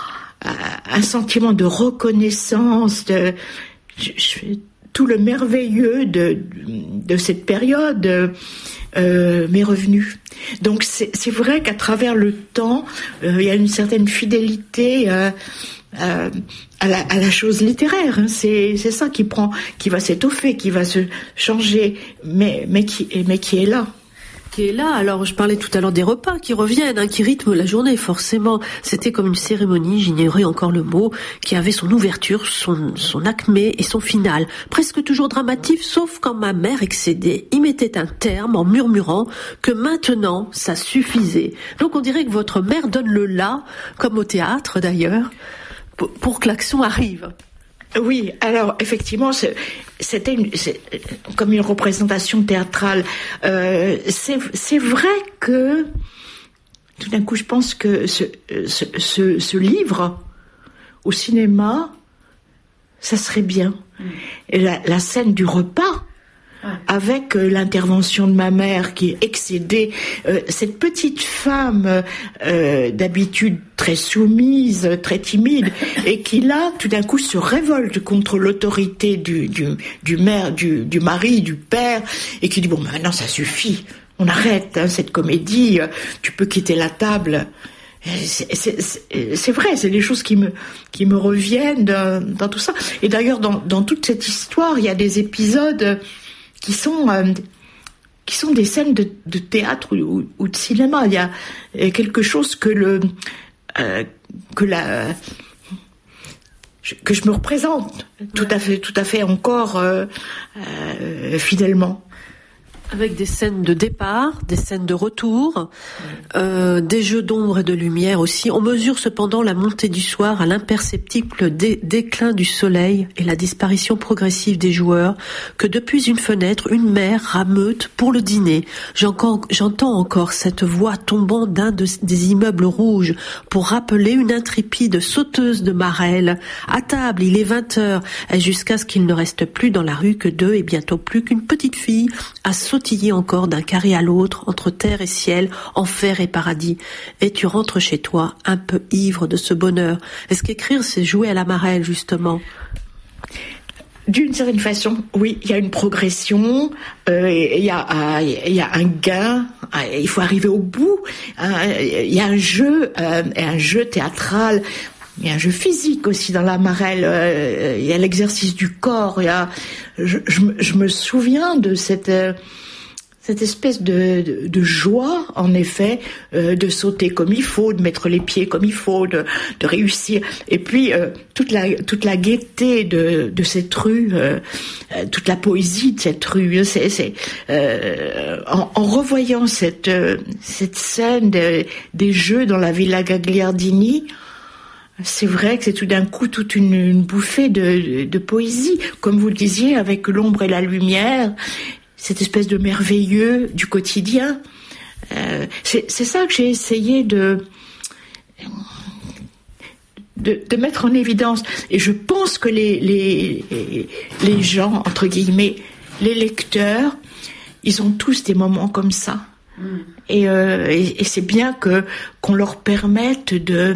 un sentiment de reconnaissance, de je, je tout le merveilleux de, de cette période euh, m'est revenu. Donc c'est, c'est vrai qu'à travers le temps, euh, il y a une certaine fidélité euh, euh, à, la, à la chose littéraire. Hein. C'est, c'est ça qui prend, qui va s'étoffer, qui va se changer, mais, mais, qui, mais qui est là. Qui est là. Alors, je parlais tout à l'heure des repas qui reviennent, hein, qui rythment la journée, forcément. C'était comme une cérémonie, j'ignorais encore le mot, qui avait son ouverture, son, son acmé et son final. Presque toujours dramatique, sauf quand ma mère excédait, y mettait un terme en murmurant que maintenant, ça suffisait. Donc, on dirait que votre mère donne le là, comme au théâtre d'ailleurs, pour, pour que l'action arrive. Oui, alors effectivement, c'est, c'était une, c'est, comme une représentation théâtrale. Euh, c'est, c'est vrai que tout d'un coup, je pense que ce, ce, ce, ce livre au cinéma, ça serait bien. Mmh. Et la, la scène du repas, ouais. avec euh, l'intervention de ma mère qui est excédée, euh, cette petite femme euh, d'habitude très soumise, très timide, et qui là, tout d'un coup, se révolte contre l'autorité du, du, du maire, du, du mari, du père, et qui dit bon, maintenant ça suffit, on arrête hein, cette comédie, tu peux quitter la table. C'est, c'est, c'est, c'est vrai, c'est des choses qui me, qui me reviennent dans, dans tout ça. Et d'ailleurs, dans, dans toute cette histoire, il y a des épisodes qui sont, euh, qui sont des scènes de, de théâtre ou, ou de cinéma. Il y a quelque chose que le, euh, que la, que je me représente tout à fait, tout à fait encore euh, euh, fidèlement. Avec des scènes de départ, des scènes de retour, euh, des jeux d'ombre et de lumière aussi. On mesure cependant la montée du soir à l'imperceptible dé- déclin du soleil et la disparition progressive des joueurs que depuis une fenêtre, une mère rameute pour le dîner. J'entends, j'entends encore cette voix tombant d'un de, des immeubles rouges pour rappeler une intrépide sauteuse de Marelle. À table, il est vingt heures, et jusqu'à ce qu'il ne reste plus dans la rue que deux et bientôt plus qu'une petite fille à sauter encore d'un carré à l'autre, entre terre et ciel, enfer et paradis. Et tu rentres chez toi, un peu ivre de ce bonheur. Est-ce qu'écrire, c'est jouer à la Marelle, justement ? D'une certaine façon, oui, il y a une progression, euh, il y a, il y a un gain, il faut arriver au bout. Il y a un jeu, euh, un jeu théâtral. Il y a un jeu physique aussi dans la Marelle, euh, il y a l'exercice du corps, il y a, je, je, je me souviens de cette, euh, cette espèce de, de, de joie, en effet, euh, de sauter comme il faut, de mettre les pieds comme il faut, de, de réussir. Et puis, euh, toute la, toute la gaieté de, de cette rue, euh, toute la poésie de cette rue, c'est, c'est, euh, en, en revoyant cette, euh, cette scène de, des jeux dans la Villa Gagliardini, c'est vrai que c'est tout d'un coup toute une, une bouffée de, de, de poésie, comme vous le disiez, avec l'ombre et la lumière, cette espèce de merveilleux du quotidien. Euh, c'est, c'est ça que j'ai essayé de, de, de mettre en évidence. Et je pense que les, les, les gens, entre guillemets, les lecteurs, ils ont tous des moments comme ça. Mm. Et, euh, et, et c'est bien que, qu'on leur permette de...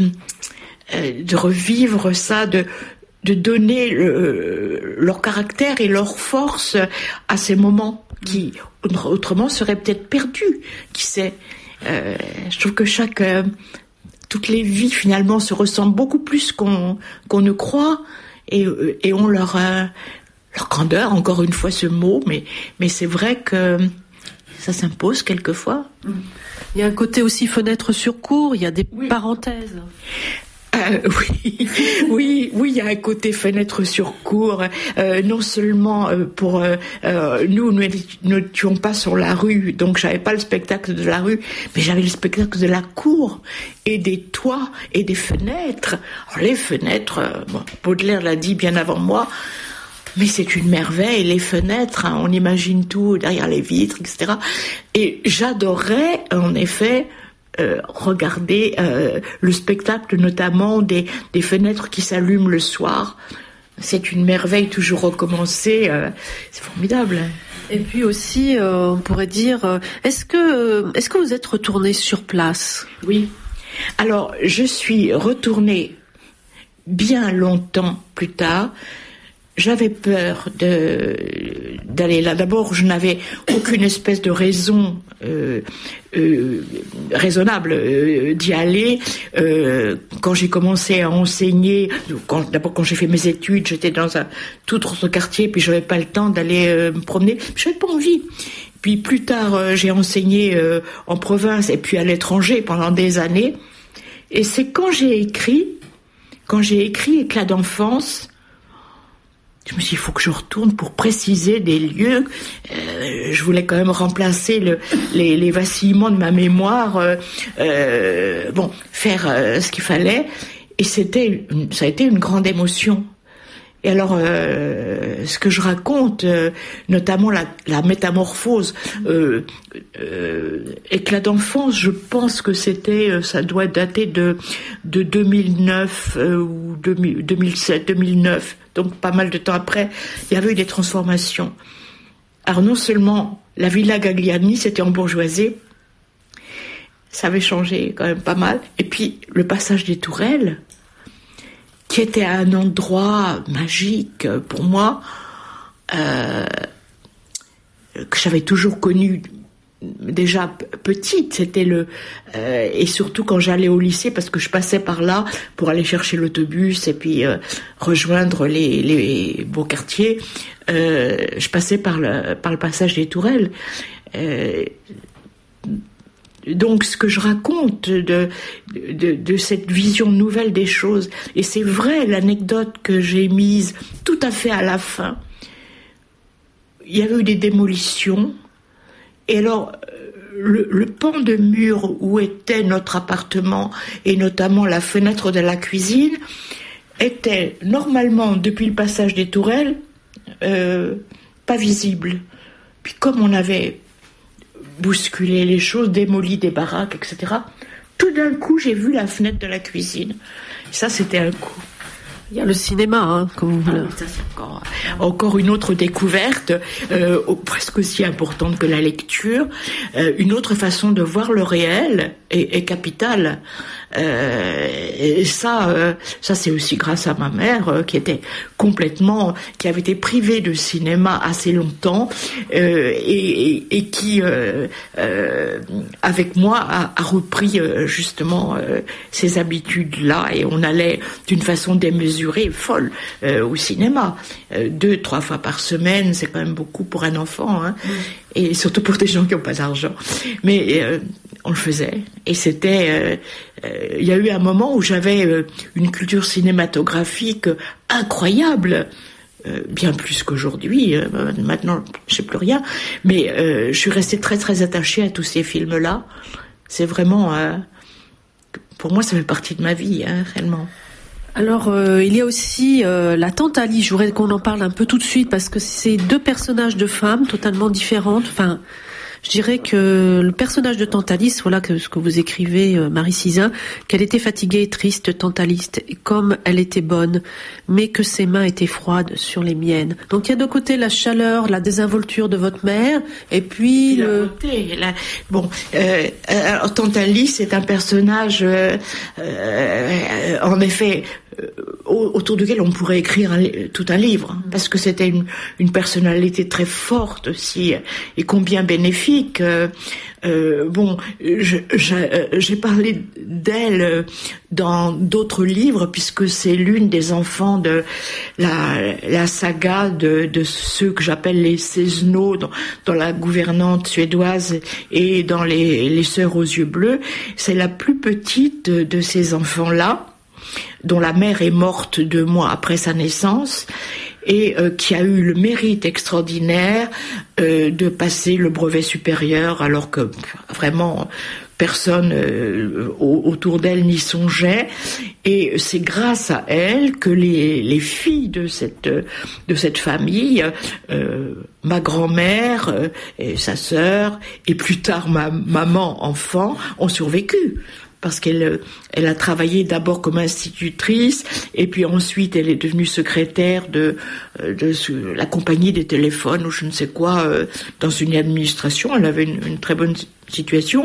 de revivre ça, de, de donner le, leur caractère et leur force à ces moments qui, autrement, seraient peut-être perdus. Qui sait, euh, je trouve que chaque, euh, toutes les vies, finalement, se ressemblent beaucoup plus qu'on, qu'on ne croit et, et ont leur, euh, leur grandeur, encore une fois ce mot, mais, mais c'est vrai que ça s'impose quelquefois. Il y a un côté aussi fenêtre sur cour, il y a des oui. parenthèses. Euh, oui, oui, oui, il y a un côté fenêtre sur cour. Euh, non seulement euh, pour euh, euh, nous, nous n'étions pas sur la rue, donc j'avais pas le spectacle de la rue, mais j'avais le spectacle de la cour et des toits et des fenêtres. Alors, les fenêtres, euh, bon, Baudelaire l'a dit bien avant moi. Mais c'est une merveille, les fenêtres, hein, on imagine tout derrière les vitres, et cetera. Et j'adorais, en effet, Euh, regarder euh, le spectacle, notamment des, des fenêtres qui s'allument le soir. C'est une merveille toujours recommencée. Euh, c'est formidable. Et puis aussi, euh, on pourrait dire, euh, est-ce que, est-ce que vous êtes retourné sur place ? Oui. Alors, je suis retournée bien longtemps plus tard. J'avais peur de, d'aller là. D'abord, je n'avais aucune espèce de raison euh, euh, raisonnable euh, d'y aller. Euh, quand j'ai commencé à enseigner, quand, d'abord quand j'ai fait mes études, j'étais dans un tout autre quartier, puis j'avais pas le temps d'aller euh, me promener. J'avais pas envie. Puis plus tard, euh, j'ai enseigné euh, en province et puis à l'étranger pendant des années. Et c'est quand j'ai écrit, quand j'ai écrit Éclat d'enfance, je me suis dit, il faut que je retourne pour préciser des lieux. Euh, je voulais quand même remplacer le, les, les vacillements de ma mémoire, euh, euh, bon, faire euh, ce qu'il fallait. Et c'était, une, ça a été une grande émotion. Et alors, euh, ce que je raconte, euh, notamment la, la métamorphose, euh, euh, Éclat d'enfance, je pense que c'était, ça doit dater de, de deux mille neuf euh, ou deux mille sept, deux mille neuf. Donc pas mal de temps après, il y avait eu des transformations. Alors non seulement la Villa Gagliardini, c'était embourgeoisée, ça avait changé quand même pas mal. Et puis le passage des Tourelles, qui était un endroit magique pour moi, euh, que j'avais toujours connu déjà petite, c'était le euh, et surtout quand j'allais au lycée, parce que je passais par là pour aller chercher l'autobus et puis euh, rejoindre les, les beaux quartiers. Euh, je passais par le par le passage des Tourelles. Euh, donc ce que je raconte de, de de cette vision nouvelle des choses, et c'est vrai, l'anecdote que j'ai mise tout à fait à la fin. Il y avait eu des démolitions. Et alors, le, le pan de mur où était notre appartement, et notamment la fenêtre de la cuisine, était normalement, depuis le passage des Tourelles, euh, pas visible. Puis comme on avait bousculé les choses, démoli des baraques, et cetera, tout d'un coup, j'ai vu la fenêtre de la cuisine. Et ça, c'était un coup. Il y a le cinéma, hein, comme vous ah, ça, c'est encore, encore une autre découverte, euh, presque aussi importante que la lecture. Euh, une autre façon de voir le réel est, est capitale. Euh, et ça, euh, ça c'est aussi grâce à ma mère euh, qui était complètement, qui avait été privée de cinéma assez longtemps euh, et, et, et qui, euh, euh, avec moi, a, a repris euh, justement euh, ces habitudes-là, et on allait d'une façon démesurée, folle, euh, au cinéma. Euh, deux, trois fois par semaine, c'est quand même beaucoup pour un enfant, hein, mmh. Et surtout pour des gens qui n'ont pas d'argent. Mais euh, on le faisait, et c'était... Euh, euh, il y a eu un moment où j'avais euh, une culture cinématographique incroyable, euh, bien plus qu'aujourd'hui. Euh, maintenant, je sais plus rien, mais euh, je suis restée très très attachée à tous ces films-là. C'est vraiment, euh, pour moi, ça fait partie de ma vie, hein, réellement. Alors, euh, il y a aussi euh, la tante Alice. Je voudrais qu'on en parle un peu tout de suite, parce que c'est deux personnages de femmes totalement différentes. Enfin, je dirais que le personnage de tante Alice, voilà que ce que vous écrivez, euh, Marie Sizun, qu'elle était fatiguée, triste, tante Alice, et comme elle était bonne, mais que ses mains étaient froides sur les miennes. Donc il y a de côté la chaleur, la désinvolture de votre mère, et puis, puis le... la beauté. La... Bon, euh, alors tante Alice est un personnage, euh, euh, en effet, euh, autour duquel on pourrait écrire un, tout un livre, hein, parce que c'était une, une personnalité très forte aussi, et combien bénéfique. Euh, euh, bon, je, je, j'ai parlé d'elle dans d'autres livres, puisque c'est l'une des enfants de la, la saga de, de ceux que j'appelle les Cesno dans, dans la gouvernante suédoise et dans les, les sœurs aux yeux bleus. C'est la plus petite de, de ces enfants-là, dont la mère est morte deux mois après sa naissance, et euh, qui a eu le mérite extraordinaire euh, de passer le brevet supérieur, alors que vraiment personne euh, autour d'elle n'y songeait. Et c'est grâce à elle que les, les filles de cette, de cette famille, euh, ma grand-mère euh, et sa sœur, et plus tard ma maman enfant, ont survécu. Parce qu'elle elle a travaillé d'abord comme institutrice, et puis ensuite elle est devenue secrétaire de, de la compagnie des téléphones ou je ne sais quoi, dans une administration. Elle avait une, une très bonne situation,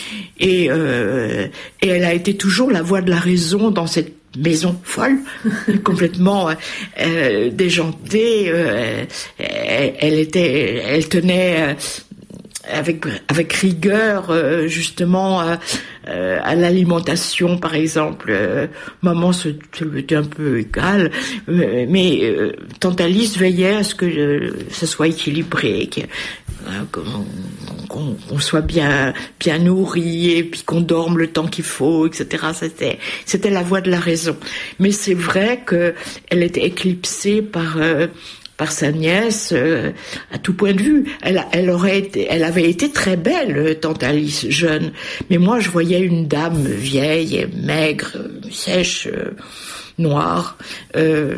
et, euh, et elle a été toujours la voix de la raison dans cette maison folle, complètement euh, déjantée. Euh, elle, elle était, elle tenait euh, avec avec rigueur euh, justement euh, euh, à l'alimentation, par exemple. Euh, maman se était un peu égale, euh, mais euh, tante Alice veillait à ce que euh, ça soit équilibré, que, euh, qu'on, qu'on, qu'on soit bien bien nourri, et puis qu'on dorme le temps qu'il faut, et cetera. C'était c'était la voix de la raison. Mais c'est vrai que elle était éclipsée par euh, par sa nièce, euh, à tout point de vue. Elle, elle aurait été, elle avait été très belle, tante Alice, jeune. Mais moi, je voyais une dame vieille, maigre, sèche, euh, noire. Euh,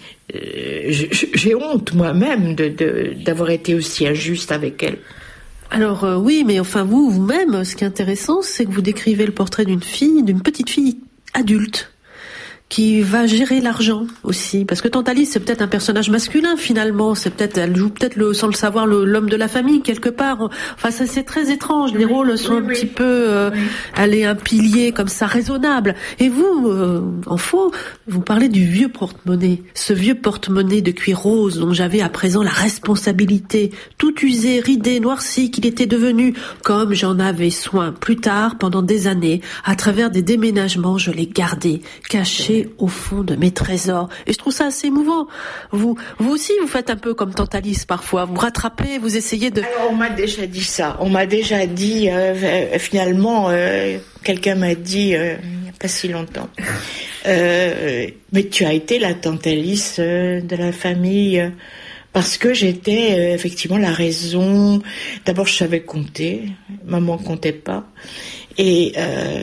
euh, j'ai honte moi-même de, de, d'avoir été aussi injuste avec elle. Alors euh, oui, mais enfin vous, vous-même, ce qui est intéressant, c'est que vous décrivez le portrait d'une fille, d'une petite fille adulte, qui va gérer l'argent aussi, parce que Tante Alice c'est peut-être un personnage masculin finalement, c'est peut-être, elle joue peut-être le, sans le savoir le, l'homme de la famille quelque part. Enfin ça, c'est très étrange, les oui, rôles sont oui, un oui. petit peu, euh, oui. elle est un pilier comme ça raisonnable. Et vous, euh, en faux, vous parlez du vieux porte-monnaie, ce vieux porte-monnaie de cuir rose dont j'avais à présent la responsabilité, tout usé, ridé, noirci, qu'il était devenu, comme j'en avais soin plus tard pendant des années, à travers des déménagements, je l'ai gardé, caché au fond de mes trésors. Et je trouve ça assez émouvant. Vous, vous aussi, vous faites un peu comme Tante Alice parfois. Vous rattrapez, vous essayez de... Alors, on m'a déjà dit ça. On m'a déjà dit, euh, finalement, euh, quelqu'un m'a dit, euh, il n'y a pas si longtemps, euh, mais tu as été la Tante Alice euh, de la famille, euh, parce que j'étais euh, effectivement la raison. D'abord, je savais compter. Maman comptait pas. Et... Euh,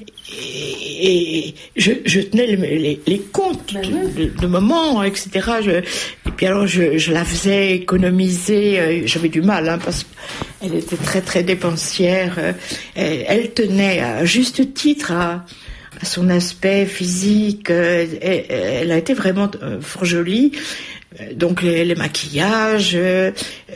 Et, et je, je tenais les, les, les comptes ben de, de, de maman, et cetera. Je, et puis alors, je, je la faisais économiser. J'avais du mal, hein, parce qu'elle était très, très dépensière. Elle, elle tenait à juste titre à, à son aspect physique. Elle, elle a été vraiment fort jolie. Donc les, les maquillages, euh,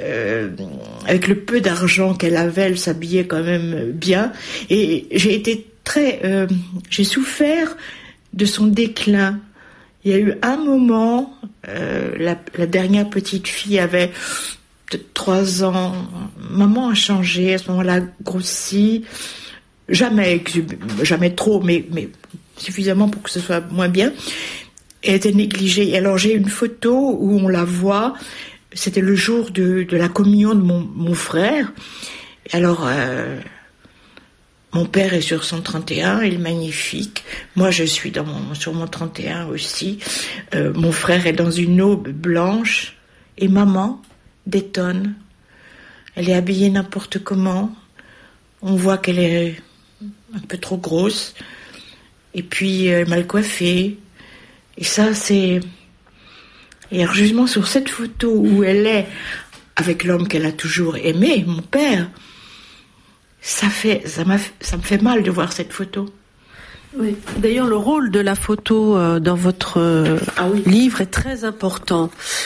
avec le peu d'argent qu'elle avait, elle s'habillait quand même bien. Et j'ai été très, euh, j'ai souffert de son déclin. Il y a eu un moment, euh, la, la dernière petite fille avait peut-être trois ans. Maman a changé, à ce moment-là, grossi. Jamais, jamais trop, mais, mais suffisamment pour que ce soit moins bien. Elle était négligée. Et alors j'ai une photo où on la voit. C'était le jour de, de la communion de mon, mon frère. Et alors, euh, mon père est sur son trente et un, il est magnifique. Moi, je suis dans mon, sur mon trente et un aussi. Euh, mon frère est dans une aube blanche. Et maman détonne. Elle est habillée n'importe comment. On voit qu'elle est un peu trop grosse. Et puis, euh, mal coiffée. Et ça, c'est... Et alors, justement, sur cette photo où elle est avec l'homme qu'elle a toujours aimé, mon père, ça fait, ça m'a, ça me fait mal de voir cette photo. Oui. D'ailleurs, le rôle de la photo euh, dans votre euh, ah oui. livre est très important.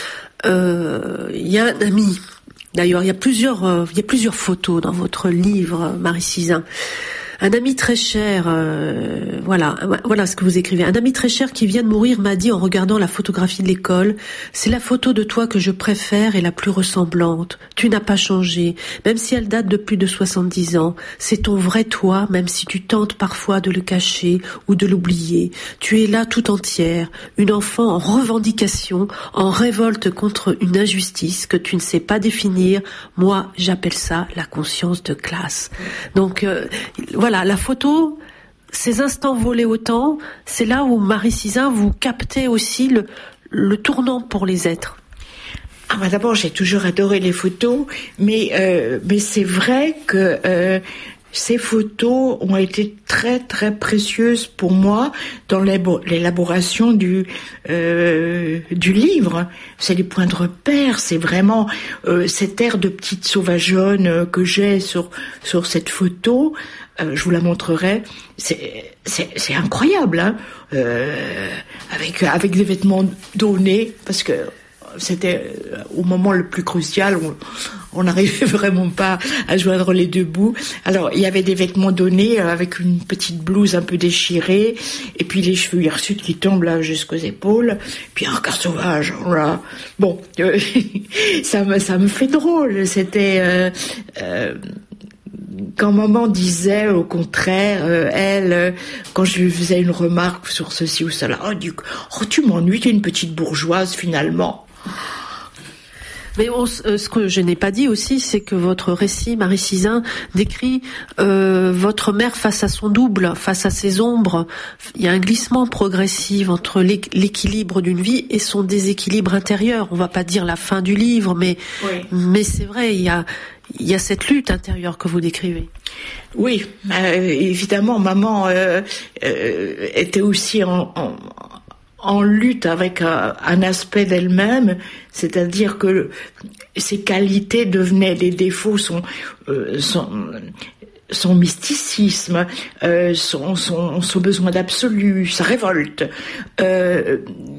Euh, il y a un ami. D'ailleurs, il y a plusieurs, euh, il y a plusieurs photos dans votre livre, Marie Sizun. Un ami très cher, euh, voilà, voilà ce que vous écrivez. Un ami très cher qui vient de mourir m'a dit en regardant la photographie de l'école, c'est la photo de toi que je préfère et la plus ressemblante. Tu n'as pas changé, même si elle date de plus de soixante-dix ans. C'est ton vrai toi, même si tu tentes parfois de le cacher ou de l'oublier. Tu es là tout entière, une enfant en revendication, en révolte contre une injustice que tu ne sais pas définir. Moi, j'appelle ça la conscience de classe. Donc, euh, voilà, la photo, ces instants volés au temps, c'est là où Marie Sizun, vous captez aussi le, le tournant pour les êtres. Ah bah d'abord, j'ai toujours adoré les photos, mais euh, mais c'est vrai que euh, ces photos ont été très très précieuses pour moi dans l'élaboration du euh, du livre. C'est les points de repère, c'est vraiment euh, cet air de petite sauvageonne que j'ai sur sur cette photo. Euh, je vous la montrerai. C'est c'est, c'est incroyable, hein. Euh, avec avec des vêtements donnés, parce que c'était au moment le plus crucial, on, on n'arrivait vraiment pas à joindre les deux bouts. Alors, il y avait des vêtements donnés avec une petite blouse un peu déchirée, et puis les cheveux hirsutes qui tombent là jusqu'aux épaules, puis un regard sauvage. Là. Bon, euh, ça me ça me fait drôle. C'était euh, euh, quand maman disait, au contraire, euh, elle, euh, quand je lui faisais une remarque sur ceci ou cela, oh, du, oh tu m'ennuies, t'es une petite bourgeoise finalement. Mais on, euh, ce que je n'ai pas dit aussi, c'est que votre récit, Marie Sizun, décrit euh, votre mère face à son double, face à ses ombres. Il y a un glissement progressif entre l'équilibre d'une vie et son déséquilibre intérieur. On va pas dire la fin du livre, mais oui. mais c'est vrai, il y a il y a cette lutte intérieure que vous décrivez. Oui, euh, évidemment, maman euh, euh, était aussi en, en en lutte avec un, un aspect d'elle-même, c'est-à-dire que ses qualités devenaient des défauts, son, euh, son, son mysticisme, euh, son, son, son besoin d'absolu, sa révolte, euh,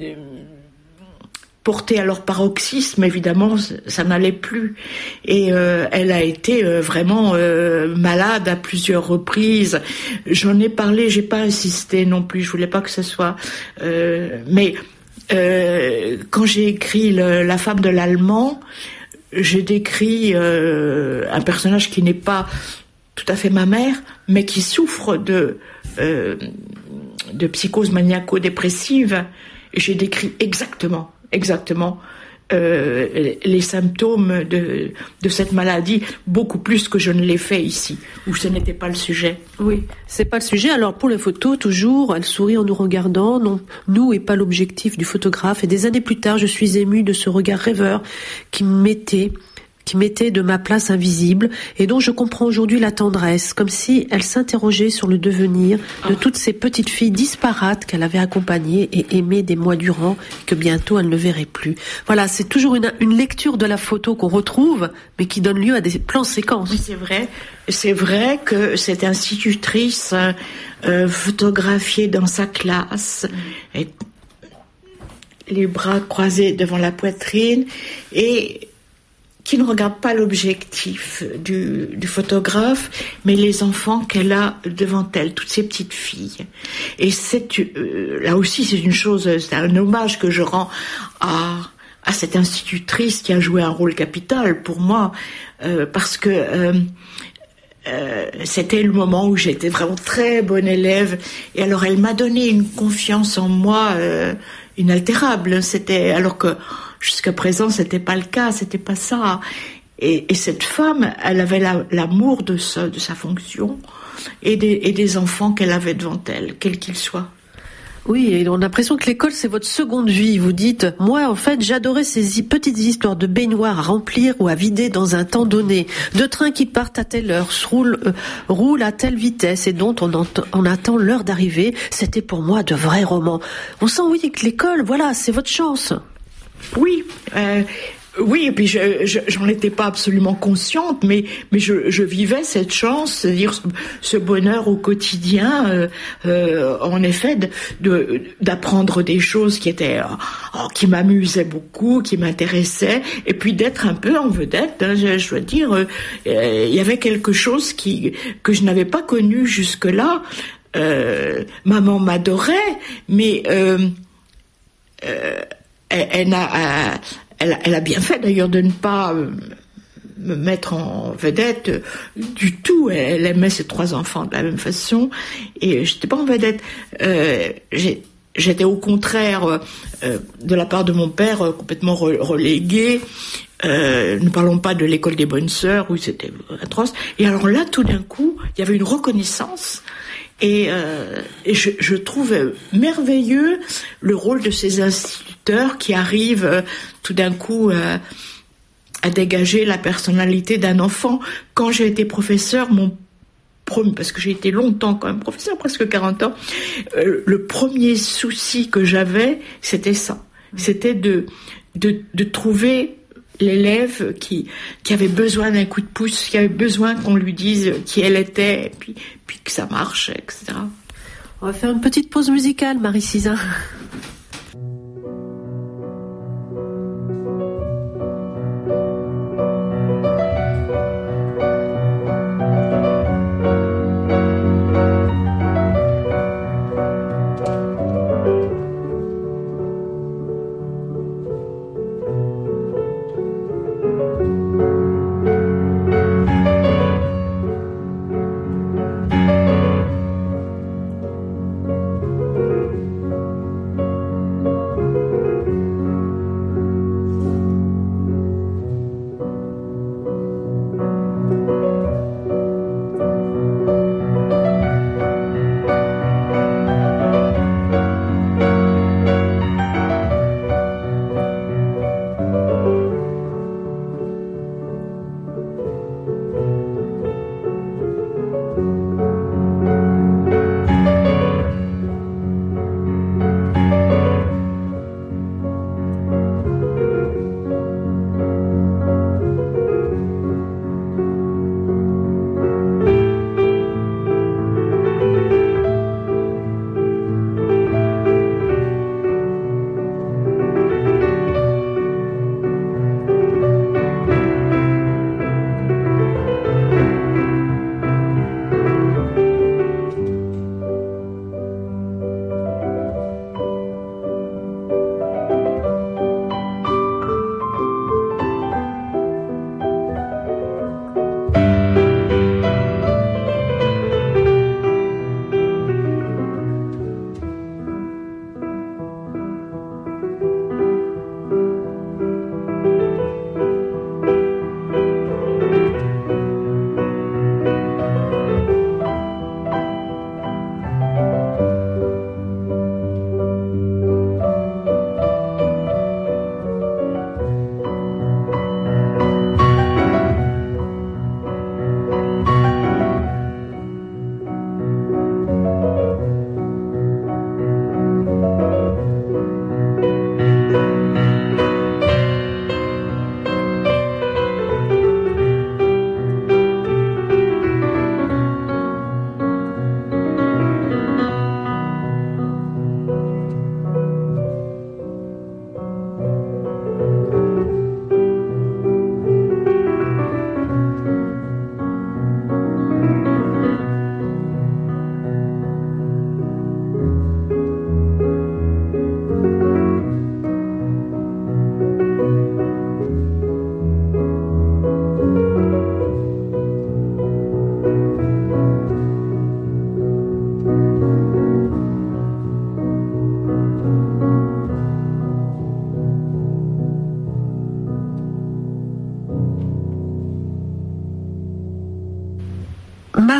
portée à leur paroxysme, évidemment, ça n'allait plus. Et euh, elle a été euh, vraiment euh, malade à plusieurs reprises. J'en ai parlé, j'ai pas insisté non plus, je voulais pas que ce soit... Euh, mais euh, quand j'ai écrit le, La femme de l'Allemand, j'ai décrit euh, un personnage qui n'est pas tout à fait ma mère, mais qui souffre de, euh, de psychose maniaco-dépressive. Et j'ai décrit exactement Exactement, euh, les symptômes de, de cette maladie, beaucoup plus que je ne l'ai fait ici, où ce n'était pas le sujet. Oui, c'est pas le sujet. Alors pour les photos, toujours, elle sourit en nous regardant. Non, nous et pas l'objectif du photographe. Et des années plus tard, je suis émue de ce regard rêveur qui me mettait... qui mettait de ma place invisible et dont je comprends aujourd'hui la tendresse, comme si elle s'interrogeait sur le devenir de toutes ces petites filles disparates qu'elle avait accompagnées et aimées des mois durant, et que bientôt elle ne verrait plus. Voilà, c'est toujours une, une lecture de la photo qu'on retrouve, mais qui donne lieu à des plans séquences. Oui, c'est vrai. C'est vrai que cette institutrice euh, photographiée dans sa classe, mmh. et les bras croisés devant la poitrine, et qui ne regarde pas l'objectif du, du photographe, mais les enfants qu'elle a devant elle, toutes ces petites filles. Et c'est euh, là aussi, c'est une chose, c'est un hommage que je rends à, à cette institutrice qui a joué un rôle capital pour moi, euh, parce que euh, euh, c'était le moment où j'étais vraiment très bonne élève, et alors elle m'a donné une confiance en moi euh, inaltérable. C'était alors que jusqu'à présent, c'était pas le cas, c'était pas ça. Et, et cette femme, elle avait la, l'amour de, sa, de sa fonction et des, et des enfants qu'elle avait devant elle, quels qu'ils soient. Oui, et on a l'impression que l'école, c'est votre seconde vie. Vous dites, moi, en fait, j'adorais ces petites histoires de baignoires à remplir ou à vider dans un temps donné, de trains qui partent à telle heure, roulent, euh, roulent à telle vitesse et dont on, ent- on attend l'heure d'arrivée. C'était pour moi de vrais romans. On sent, oui, que l'école, voilà, c'est votre chance. Oui, euh, oui, et puis je, je, j'en étais pas absolument consciente, mais mais je, je vivais cette chance, c'est-à-dire ce, ce bonheur au quotidien, euh, euh, en effet, de, de d'apprendre des choses qui étaient, oh, qui m'amusaient beaucoup, qui m'intéressaient, et puis d'être un peu en vedette. Hein, je, je dois dire, euh, il y avait quelque chose qui que je n'avais pas connu jusque-là. Euh, maman m'adorait, mais euh, euh, Elle, elle, a, elle, elle a bien fait d'ailleurs de ne pas me mettre en vedette du tout. Elle aimait ses trois enfants de la même façon et j'étais pas en vedette. Euh, j'ai, j'étais au contraire, euh, de la part de mon père, euh, complètement reléguée. Euh, ne parlons pas de l'école des bonnes sœurs où c'était atroce. Et alors là, tout d'un coup, il y avait une reconnaissance. Et, euh, et je, je trouve merveilleux le rôle de ces instituteurs qui arrivent euh, tout d'un coup euh, à dégager la personnalité d'un enfant. Quand j'ai été professeur, mon premier, parce que j'ai été longtemps quand même professeur, presque quarante ans, euh, le premier souci que j'avais, c'était ça. C'était de, de, de trouver l'élève qui, qui avait besoin d'un coup de pouce, qui avait besoin qu'on lui dise qui elle était, et puis, puis que ça marche, et cetera. On va faire une petite pause musicale, Marie Sizun.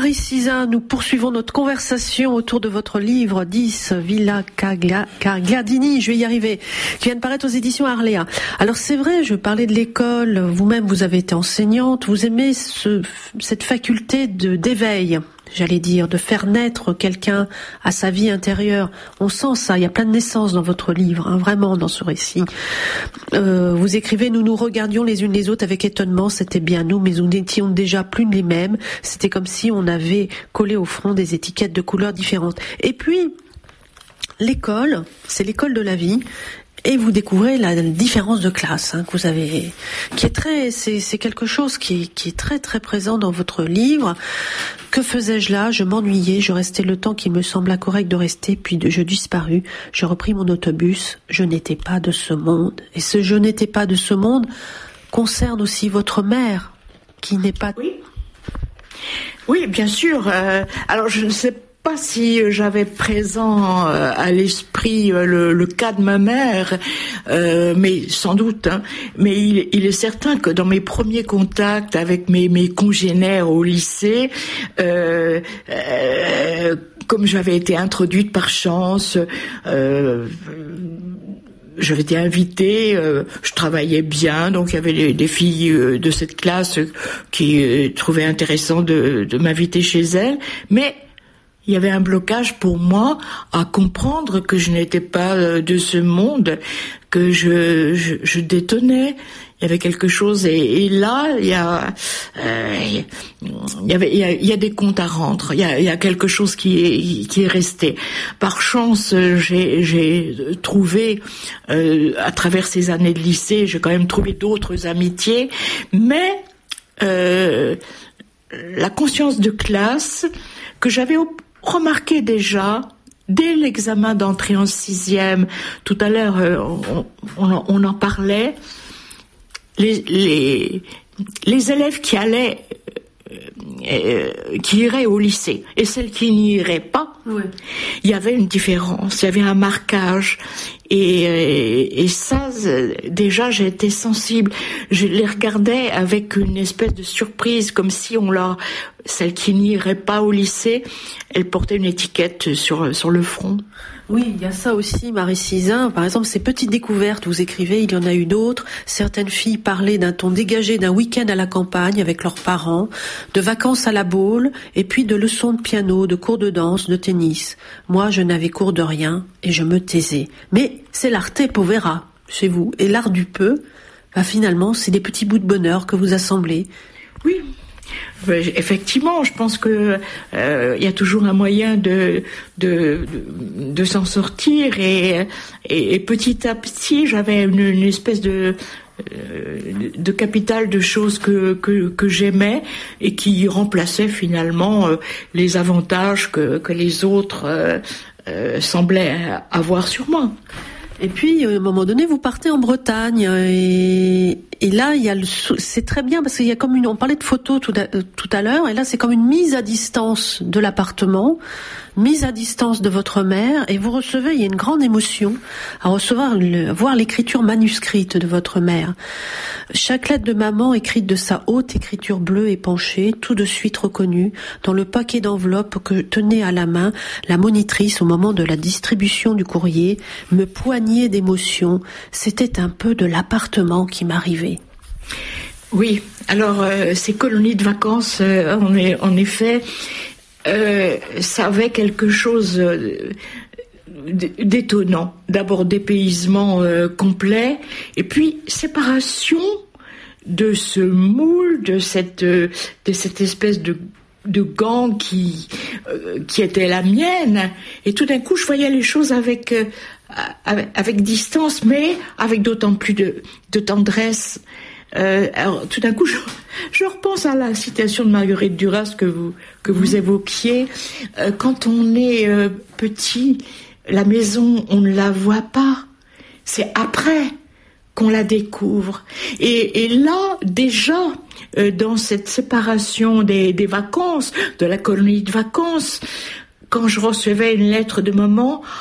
Marie Sizun, nous poursuivons notre conversation autour de votre livre dix, Villa Gagliardini, je vais y arriver, qui vient de paraître aux éditions Arléa. Alors c'est vrai, je parlais de l'école, vous-même vous avez été enseignante, vous aimez ce, cette faculté de, d'éveil, j'allais dire, de faire naître quelqu'un à sa vie intérieure. On sent ça, il y a plein de naissances dans votre livre, hein, vraiment dans ce récit. Euh, vous écrivez, nous nous regardions les unes les autres avec étonnement, c'était bien nous, mais nous n'étions déjà plus les mêmes. C'était comme si on avait collé au front des étiquettes de couleurs différentes. Et puis, l'école, c'est l'école de la vie. Et vous découvrez la différence de classe, hein, que vous avez, qui est très, c'est, c'est quelque chose qui est, qui est très très présent dans votre livre. Que faisais-je là? Je m'ennuyais, je restais le temps qu'il me sembla correct de rester, puis je disparus. Je repris mon autobus. Je n'étais pas de ce monde. Et ce je n'étais pas de ce monde concerne aussi votre mère, qui n'est pas. Oui. Oui, bien sûr. Euh, alors je ne sais pas. Pas si j'avais présent euh, à l'esprit euh, le, le cas de ma mère, euh, mais sans doute. Hein, mais il, il est certain que dans mes premiers contacts avec mes, mes congénères au lycée, euh, euh, comme j'avais été introduite par chance, euh, j'avais été invitée, euh, je travaillais bien, donc il y avait des, des filles euh, de cette classe qui euh, trouvaient intéressant de, de m'inviter chez elles, mais il y avait un blocage pour moi à comprendre que je n'étais pas de ce monde, que je, je, je détonnais. Il y avait quelque chose, et, et là, il y a, euh, il y avait, il y a, il y a des comptes à rendre. Il y a, il y a quelque chose qui est, qui est resté. Par chance, j'ai, j'ai trouvé, euh, à travers ces années de lycée, j'ai quand même trouvé d'autres amitiés, mais euh, la conscience de classe que j'avais au remarqué déjà dès l'examen d'entrée en sixième, tout à l'heure euh, on, on, on en parlait, les, les, les élèves qui allaient, euh, euh, qui iraient au lycée et celles qui n'y iraient pas, oui. Il y avait une différence, il y avait un marquage. Et, et, et ça, déjà, j'ai été sensible. Je les regardais avec une espèce de surprise, comme si on leur, celle qui n'irait pas au lycée, elle portait une étiquette sur sur le front. Oui, il y a ça aussi, Marie Sizun. Par exemple, ces petites découvertes, vous écrivez, il y en a eu d'autres. Certaines filles parlaient d'un ton dégagé d'un week-end à la campagne avec leurs parents, de vacances à la Baule, et puis de leçons de piano, de cours de danse, de tennis. Moi, je n'avais cours de rien et je me taisais. Mais c'est l'arte povera chez vous. Et l'art du peu, bah, finalement, c'est des petits bouts de bonheur que vous assemblez. Oui. Effectivement, je pense que euh, il y a toujours un moyen de de de, de s'en sortir, et, et et petit à petit, j'avais une, une espèce de de capital de choses que que que j'aimais et qui remplaçaient finalement euh, les avantages que que les autres euh, euh, semblaient avoir sur moi. Et puis, à un moment donné, vous partez en Bretagne, et, et là, il y a le, c'est très bien parce qu'il y a comme une, on parlait de photos tout à, tout à l'heure, et là, c'est comme une mise à distance de l'appartement, mise à distance de votre mère, et vous recevez, il y a une grande émotion à recevoir, le, voir l'écriture manuscrite de votre mère. Chaque lettre de maman écrite de sa haute écriture bleue et penchée, tout de suite reconnue, dans le paquet d'enveloppes que tenait à la main la monitrice au moment de la distribution du courrier, me poignait d'émotion. C'était un peu de l'appartement qui m'arrivait. Oui, alors euh, ces colonies de vacances, euh, en, est, en effet, euh, ça avait quelque chose euh, d'étonnant. D'abord dépaysement euh, complet, et puis séparation de ce moule, de cette, euh, de cette espèce de de gang qui euh, qui était la mienne, et tout d'un coup je voyais les choses avec euh, avec, avec distance, mais avec d'autant plus de de tendresse. Euh, alors tout d'un coup je, je repense à la citation de Marguerite Duras que vous que vous évoquiez. Euh, quand on est euh, petit, la maison on ne la voit pas, c'est après qu'on la découvre. Et, et là, déjà, euh, dans cette séparation des, des vacances, de la colonie de vacances, quand je recevais une lettre de maman,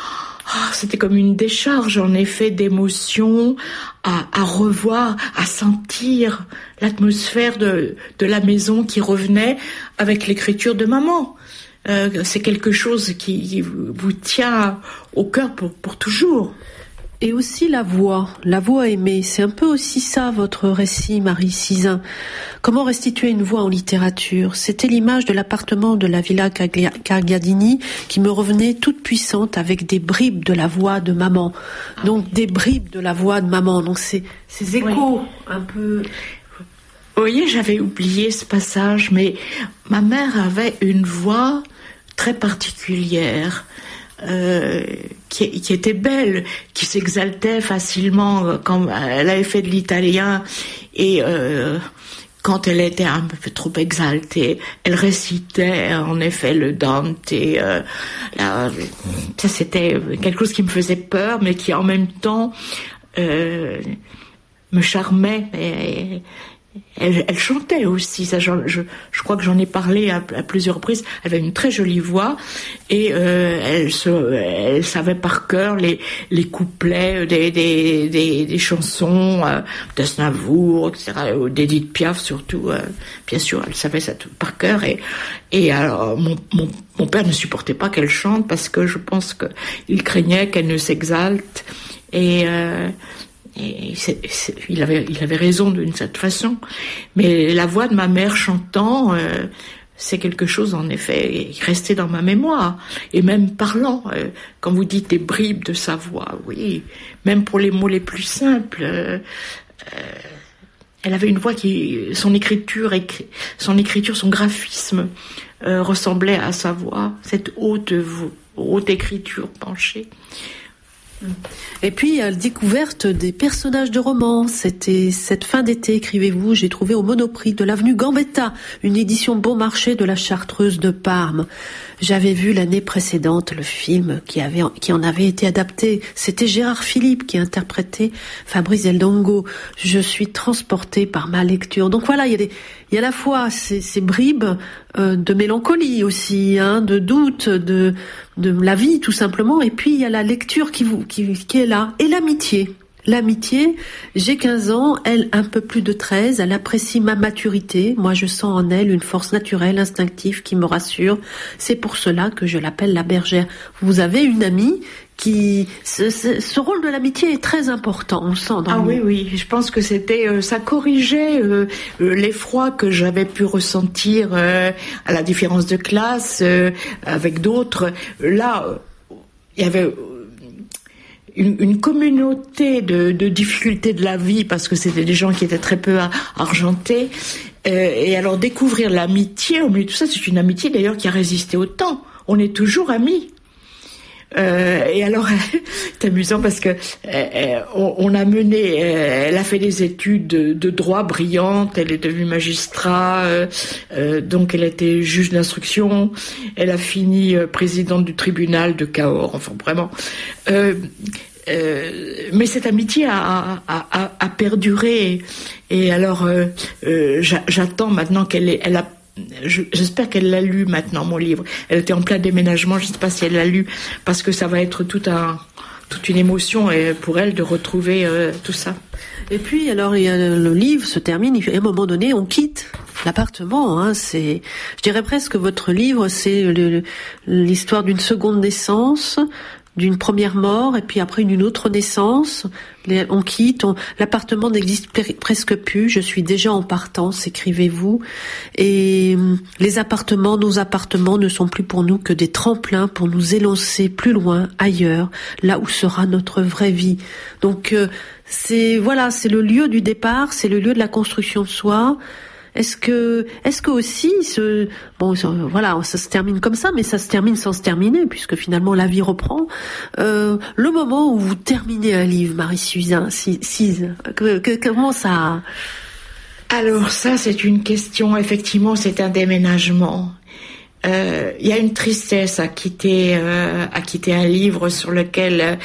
oh, c'était comme une décharge, en effet, d'émotions, à, à revoir, à sentir l'atmosphère de, de la maison qui revenait avec l'écriture de maman. Euh, c'est quelque chose qui, qui vous tient au cœur pour, pour toujours. Et aussi la voix, la voix aimée, c'est un peu aussi ça votre récit, Marie Sizun. Comment restituer une voix en littérature? C'était l'image de l'appartement de la Villa Cagliadini qui me revenait toute puissante avec des bribes de la voix de maman. Donc des bribes de la voix de maman, donc c'est ces échos oui. un peu... Vous voyez, j'avais oublié ce passage, mais ma mère avait une voix très particulière. Euh, qui, qui était belle, qui s'exaltait facilement quand elle avait fait de l'italien et euh, quand elle était un peu trop exaltée, elle récitait en effet le Dante. Et, euh, là, ça c'était quelque chose qui me faisait peur, mais qui en même temps euh, me charmait. Et, Elle, elle chantait aussi, ça, je, je, je crois que j'en ai parlé à, à plusieurs reprises. Elle avait une très jolie voix et euh, elle, se, elle savait par cœur les, les couplets des, des, des, des chansons euh, d'Aznavour, et cetera, d'Edith Piaf surtout. Euh, bien sûr, elle savait ça tout par cœur. Et, et alors, mon, mon, mon père ne supportait pas qu'elle chante parce que je pense qu'il craignait qu'elle ne s'exalte. Et... Euh, Et c'est, c'est, il avait, il avait raison d'une certaine façon, mais la voix de ma mère chantant, euh, c'est quelque chose en effet qui restait dans ma mémoire. Et même parlant, euh, quand vous dites des bribes de sa voix, oui, même pour les mots les plus simples, euh, euh, elle avait une voix qui, son écriture, son écriture, son graphisme euh, ressemblait à sa voix, cette haute, haute écriture penchée. Et puis, à la découverte des personnages de romans, c'était cette fin d'été, écrivez-vous, j'ai trouvé au Monoprix de l'avenue Gambetta une édition bon marché de la Chartreuse de Parme. J'avais vu l'année précédente le film qui avait, qui en avait été adapté. C'était Gérard Philippe qui interprétait Fabrice El Dongo. Je suis transportée par ma lecture. Donc voilà, il y a des, il y a à la fois ces, ces bribes euh, de mélancolie aussi, hein, de doute, de, de la vie tout simplement. Et puis il y a la lecture qui vous, qui, qui est là, et l'amitié. L'amitié, j'ai quinze ans, elle un peu plus de treize, elle apprécie ma maturité, moi je sens en elle une force naturelle, instinctive qui me rassure, c'est pour cela que je l'appelle la bergère. Vous avez une amie qui... Ce, ce, ce rôle de l'amitié est très important, on le sent dans Ah le... oui, oui, je pense que c'était... Euh, ça corrigeait euh, euh, l'effroi que j'avais pu ressentir euh, à la différence de classe euh, avec d'autres. Là, euh, il y avait... Une, une communauté de, de difficultés de la vie, parce que c'était des gens qui étaient très peu argentés. Euh, et alors découvrir l'amitié au milieu de tout ça, c'est une amitié d'ailleurs qui a résisté au temps. On est toujours amis. Euh, et alors, c'est amusant parce que euh, on, on a mené, euh, elle a fait des études de, de droit brillantes, elle est devenue magistrat, euh, euh, donc elle était juge d'instruction, elle a fini euh, présidente du tribunal de Cahors, enfin vraiment. Euh, euh, mais cette amitié a, a, a, a perduré, et alors euh, euh, j'attends maintenant qu'elle ait, elle a j'espère qu'elle l'a lu maintenant, mon livre. Elle était en plein déménagement, je ne sais pas si elle l'a lu, parce que ça va être tout un, toute une émotion pour elle de retrouver euh, tout ça. Et puis, alors, il y a, le livre se termine, et à un moment donné, on quitte l'appartement. Hein, c'est, je dirais presque que votre livre, c'est le, l'histoire d'une seconde naissance, d'une première mort, et puis après une autre naissance. On quitte, on, l'appartement n'existe presque plus, je suis déjà en partance, écrivez-vous. Et les appartements, nos appartements ne sont plus pour nous que des tremplins pour nous élancer plus loin, ailleurs, là où sera notre vraie vie. Donc euh, c'est voilà, c'est le lieu du départ, c'est le lieu de la construction de soi. Est-ce que, est-ce que aussi, ce, bon, voilà, ça se termine comme ça, mais ça se termine sans se terminer, puisque finalement la vie reprend. Euh, le moment où vous terminez un livre, Marie Sizun, si, si, que, que, comment ça? Alors ça, c'est une question. Effectivement, c'est un déménagement. Il euh, y a une tristesse à quitter, euh, à quitter un livre sur lequel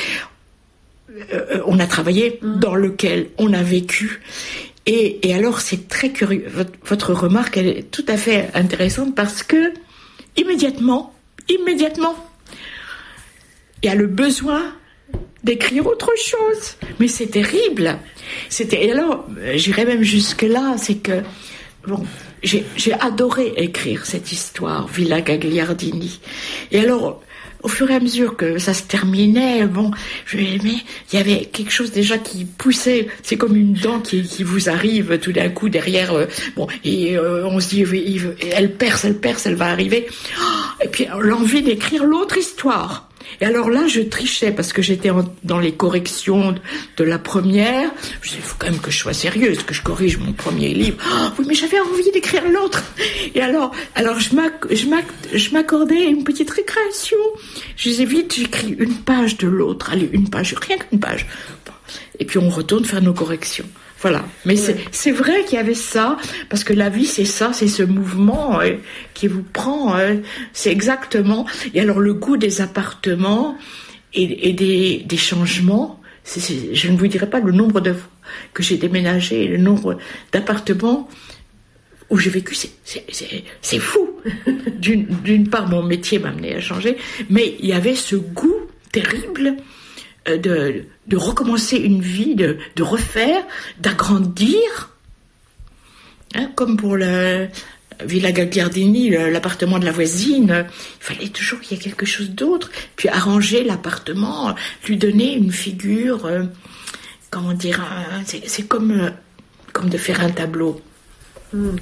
euh, on a travaillé, mmh. dans lequel on a vécu. Et, et alors, c'est très curieux. Votre, votre remarque, elle est tout à fait intéressante parce que, immédiatement, immédiatement, il y a le besoin d'écrire autre chose. Mais c'est terrible. C'était, et alors, j'irais même jusque-là, c'est que, bon, j'ai, j'ai adoré écrire cette histoire, Villa Gagliardini. Et alors, au fur et à mesure que ça se terminait, bon, je mais il y avait quelque chose déjà qui poussait. C'est comme une dent qui, qui vous arrive tout d'un coup derrière. Euh, bon, et euh, on se dit, il, elle perce, elle perce, elle va arriver. Et puis l'envie d'écrire l'autre histoire. Et alors là, je trichais parce que j'étais en, dans les corrections de, de la première. Je disais, il faut quand même que je sois sérieuse, que je corrige mon premier livre. Oh, oui, mais j'avais envie d'écrire l'autre. Et alors, alors je, m'ac- je, m'ac- je m'accordais une petite récréation. Je disais, vite, j'écris une page de l'autre. Allez, une page, rien qu'une page. Et puis on retourne faire nos corrections. Voilà. Mais ouais. c'est, c'est vrai qu'il y avait ça, parce que la vie, c'est ça, c'est ce mouvement euh, qui vous prend. Euh, c'est exactement. Et alors, le goût des appartements et, et des, des changements, c'est, c'est, je ne vous dirai pas le nombre de fois que j'ai déménagé, le nombre d'appartements où j'ai vécu, c'est, c'est, c'est, c'est fou. D'une, d'une part, mon métier m'a amené à changer, mais il y avait ce goût terrible De, de recommencer une vie, de, de refaire, d'agrandir, hein, comme pour la Villa Gagliardini, l'appartement de la voisine, il fallait toujours qu'il y ait quelque chose d'autre, puis arranger l'appartement, lui donner une figure, euh, comment dire, euh, c'est, c'est comme, euh, comme de faire un tableau. Mmh.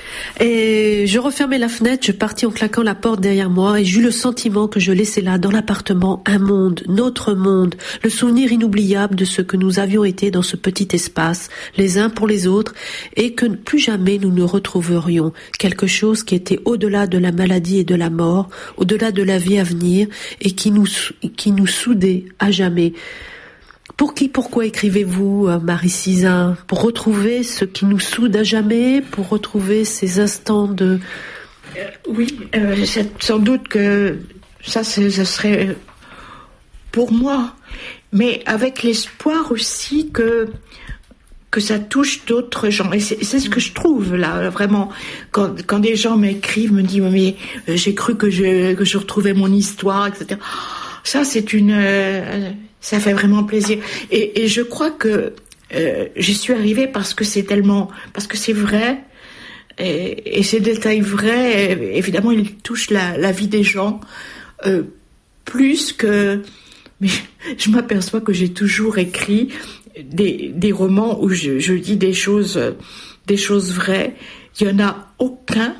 Et je refermais la fenêtre, je partis en claquant la porte derrière moi et j'eus le sentiment que je laissais là, dans l'appartement, un monde, notre monde, le souvenir inoubliable de ce que nous avions été dans ce petit espace, les uns pour les autres, et que plus jamais nous ne retrouverions quelque chose qui était au-delà de la maladie et de la mort, au-delà de la vie à venir, et qui nous, qui nous soudait à jamais. Pour qui, pourquoi écrivez-vous, Marie Sizun ? Pour retrouver ce qui nous soude à jamais, pour retrouver ces instants de... Euh, oui, euh, c'est sans doute que ça, c'est, ce serait pour moi, mais avec l'espoir aussi que que ça touche d'autres gens. Et c'est, c'est ce que je trouve là, vraiment, quand quand des gens m'écrivent, me disent mais euh, j'ai cru que je que je retrouvais mon histoire, et cetera. Ça, c'est une euh, ça fait vraiment plaisir. Et, et je crois que euh, j'y suis arrivée parce que c'est tellement, parce que c'est vrai, et, et ces détails vrais, évidemment, ils touchent la, la vie des gens euh, plus que. Mais je m'aperçois que j'ai toujours écrit des, des romans où je, je dis des choses, des choses vraies. Il y en a aucun,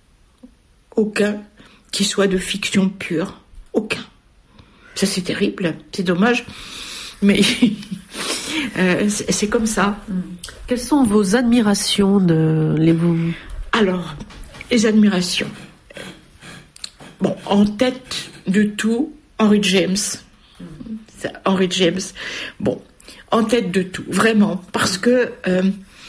aucun qui soit de fiction pure, aucun. Ça, c'est terrible, c'est dommage, mais euh, c'est, c'est comme ça. Quelles sont vos admirations de les vous... Alors, les admirations. Bon, en tête de tout, Henry James. Henry James. Bon, en tête de tout, vraiment, parce que euh,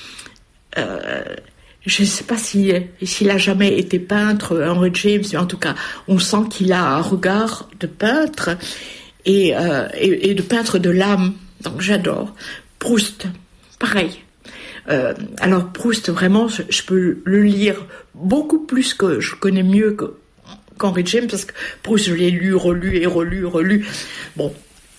euh, je ne sais pas si, s'il a jamais été peintre, Henry James, mais en tout cas, on sent qu'il a un regard de peintre et, euh, et, et de peintre de l'âme. Donc j'adore. Proust, pareil. Euh, alors Proust, vraiment, je, je peux le lire beaucoup plus que je connais mieux que, qu'Henry James, parce que Proust, je l'ai lu, relu et relu, relu. Bon,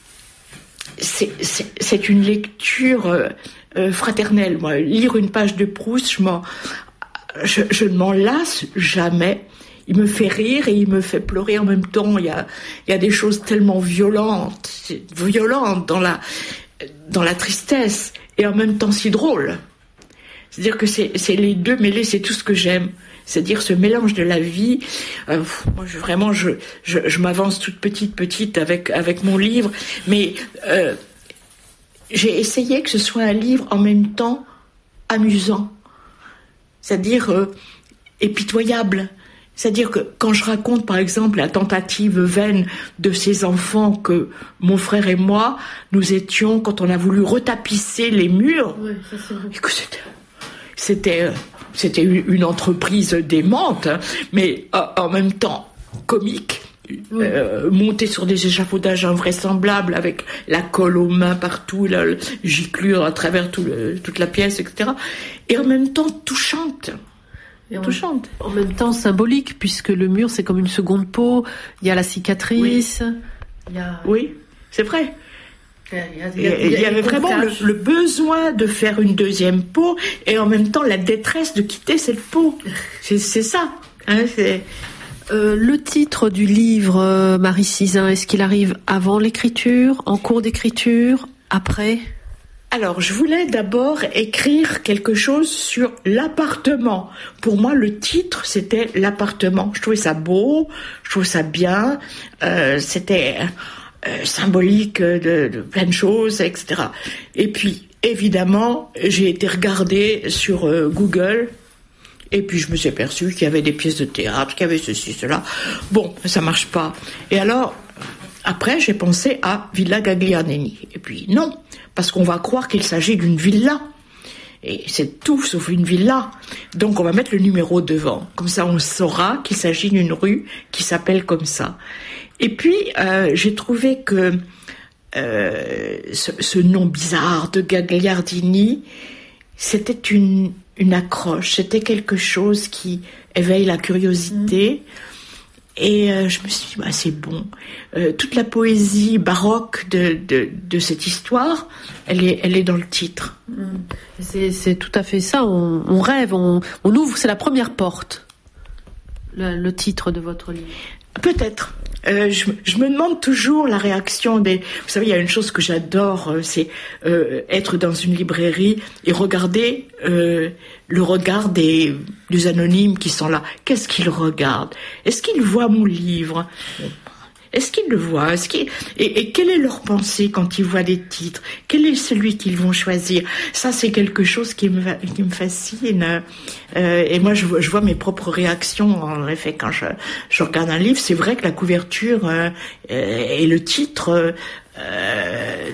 c'est, c'est, c'est une lecture euh, euh, fraternelle. Moi, lire une page de Proust, je, m'en, je, je ne m'en lasse jamais. Il me fait rire et il me fait pleurer en même temps. Il y a, il y a des choses tellement violentes, violentes dans la, dans la tristesse et en même temps si drôles. C'est-à-dire que c'est, c'est les deux mêlés, c'est tout ce que j'aime. C'est-à-dire ce mélange de la vie. Euh, moi, je, vraiment, je, je, je m'avance toute petite, petite avec, avec mon livre. Mais euh, j'ai essayé que ce soit un livre en même temps amusant. C'est-à-dire euh, épitoyable. C'est-à-dire que quand je raconte, par exemple, la tentative vaine de ces enfants que mon frère et moi, nous étions, quand on a voulu retapisser les murs, oui, ça, c'est vrai. Et que c'était... c'était C'était une entreprise démente, hein, mais euh, en même temps comique, oui. euh, montée sur des échafaudages invraisemblables avec la colle aux mains partout, la giclure à travers tout le, toute la pièce, et cetera. Et en même temps touchante. Et en, touchante. En même temps symbolique, puisque le mur c'est comme une seconde peau, il y a la cicatrice. Oui. Il y a... Oui, c'est vrai. Il y, a, il, y a, il, y a, il y avait vraiment le, le besoin de faire une deuxième peau et en même temps la détresse de quitter cette peau. C'est, c'est ça. Hein, c'est... Euh, le titre du livre, euh, Marie Sizun, est-ce qu'il arrive avant l'écriture, en cours d'écriture, après ? Alors, je voulais d'abord écrire quelque chose sur l'appartement. Pour moi, le titre, c'était l'appartement. Je trouvais ça beau, je trouvais ça bien, euh, c'était... Euh, symbolique de, de plein de choses, et cetera. Et puis, évidemment, j'ai été regarder sur euh, Google, et puis je me suis aperçue qu'il y avait des pièces de théâtre, qu'il y avait ceci, cela. Bon, ça marche pas. Et alors, après, j'ai pensé à Villa Gagliardini. Et puis, non, parce qu'on va croire qu'il s'agit d'une villa. Et c'est tout sauf une villa. Donc, on va mettre le numéro devant. Comme ça, on saura qu'il s'agit d'une rue qui s'appelle comme ça. Et puis, euh, j'ai trouvé que euh, ce, ce nom bizarre de Gagliardini, c'était une, une accroche, c'était quelque chose qui éveille la curiosité. Mmh. Et euh, je me suis dit, bah, c'est bon. Euh, toute la poésie baroque de, de, de cette histoire, elle est, elle est dans le titre. Mmh. C'est, c'est tout à fait ça. On, on rêve, on, on ouvre, c'est la première porte, le, le titre de votre livre. Peut-être. Euh, je, je me demande toujours la réaction des... Vous savez, il y a une chose que j'adore, euh, c'est euh, être dans une librairie et regarder euh, le regard des, des anonymes qui sont là. Qu'est-ce qu'ils regardent ? Est-ce qu'ils voient mon livre ? Est-ce qu'ils le voient ? Est-ce qu'ils... Et, et quelle est leur pensée quand ils voient les titres ? Quel est celui qu'ils vont choisir ? Ça, c'est quelque chose qui me, qui me fascine. Euh, et moi, je, je vois mes propres réactions, en effet, quand je, je regarde un livre. C'est vrai que la couverture euh, et le titre, euh,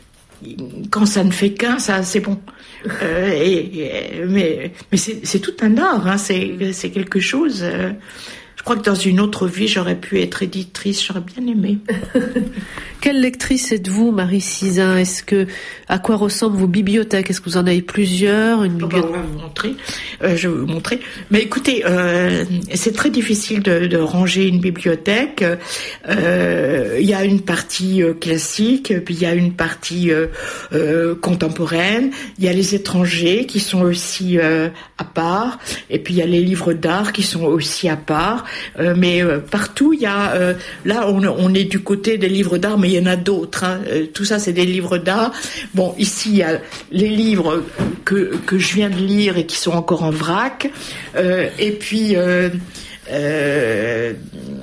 quand ça ne fait qu'un, ça, c'est bon. Euh, et, et, mais mais c'est, c'est tout un art, hein, c'est, c'est quelque chose... Euh, Je crois que dans une autre vie, j'aurais pu être éditrice, j'aurais bien aimé. Quelle lectrice êtes-vous, Marie Sizun ? Est-ce que, à quoi ressemblent vos bibliothèques ? Est-ce que vous en avez plusieurs ? Une bibliothèque... On va vous montrer. Euh, je vais vous montrer. Mais écoutez, euh, c'est très difficile de, de ranger une bibliothèque. Euh, il y a une partie euh, classique, puis il y a une partie euh, euh, contemporaine. Il y a les étrangers qui sont aussi euh, à part, et puis il y a les livres d'art qui sont aussi à part. Euh, mais euh, partout, il y a... Euh, là, on, on est du côté des livres d'art, mais il y en a d'autres. Hein. Euh, tout ça, c'est des livres d'art. Bon, ici, il y a les livres que, que je viens de lire et qui sont encore en vrac. Euh, et puis... Euh, euh,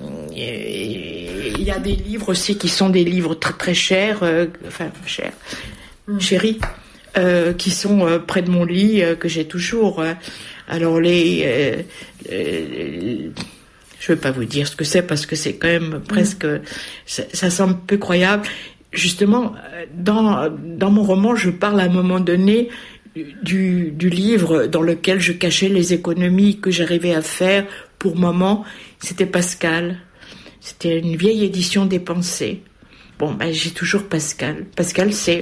il y a des livres aussi qui sont des livres très très chers, euh, enfin chers, mmh. chéris, euh, qui sont euh, près de mon lit, euh, que j'ai toujours. Euh, alors les... Euh, euh, je ne vais pas vous dire ce que c'est parce que c'est quand même presque... Mmh. Ça, ça semble peu croyable. Justement, dans, dans mon roman, je parle à un moment donné du, du livre dans lequel je cachais les économies que j'arrivais à faire pour maman. C'était Pascal. C'était une vieille édition des Pensées. Bon, ben, j'ai toujours Pascal. Pascal, c'est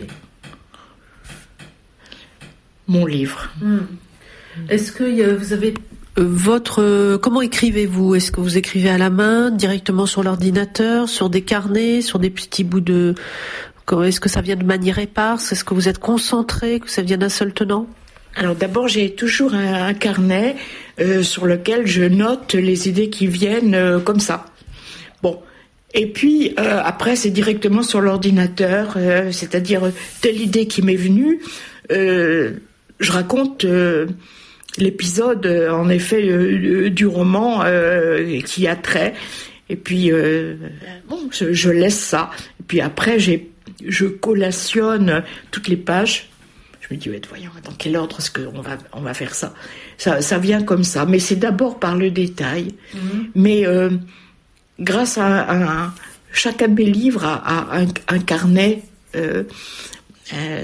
mon livre. Mmh. Est-ce que y a, vous avez... Votre euh, comment écrivez-vous ? Est-ce que vous écrivez à la main, directement sur l'ordinateur, sur des carnets, sur des petits bouts de... Est-ce que ça vient de manière éparse ? Est-ce que vous êtes concentré, que ça vient d'un seul tenant ? Alors d'abord, j'ai toujours un, un carnet euh, sur lequel je note les idées qui viennent euh, comme ça. Bon. Et puis euh, après, c'est directement sur l'ordinateur, euh, c'est-à-dire euh, telle idée qui m'est venue, euh, je raconte... Euh, l'épisode, en effet, euh, du roman euh, qui a trait. Et puis, euh, bon, je, je laisse ça. Et puis après, j'ai, je collationne toutes les pages. Je me dis, ouais, voyons, dans quel ordre est-ce qu'on va, on va faire ça ? Ça, ça vient comme ça. Mais c'est d'abord par le détail. Mmh. Mais euh, grâce à, à chacun de mes livres, à, à un, un carnet... Euh, euh,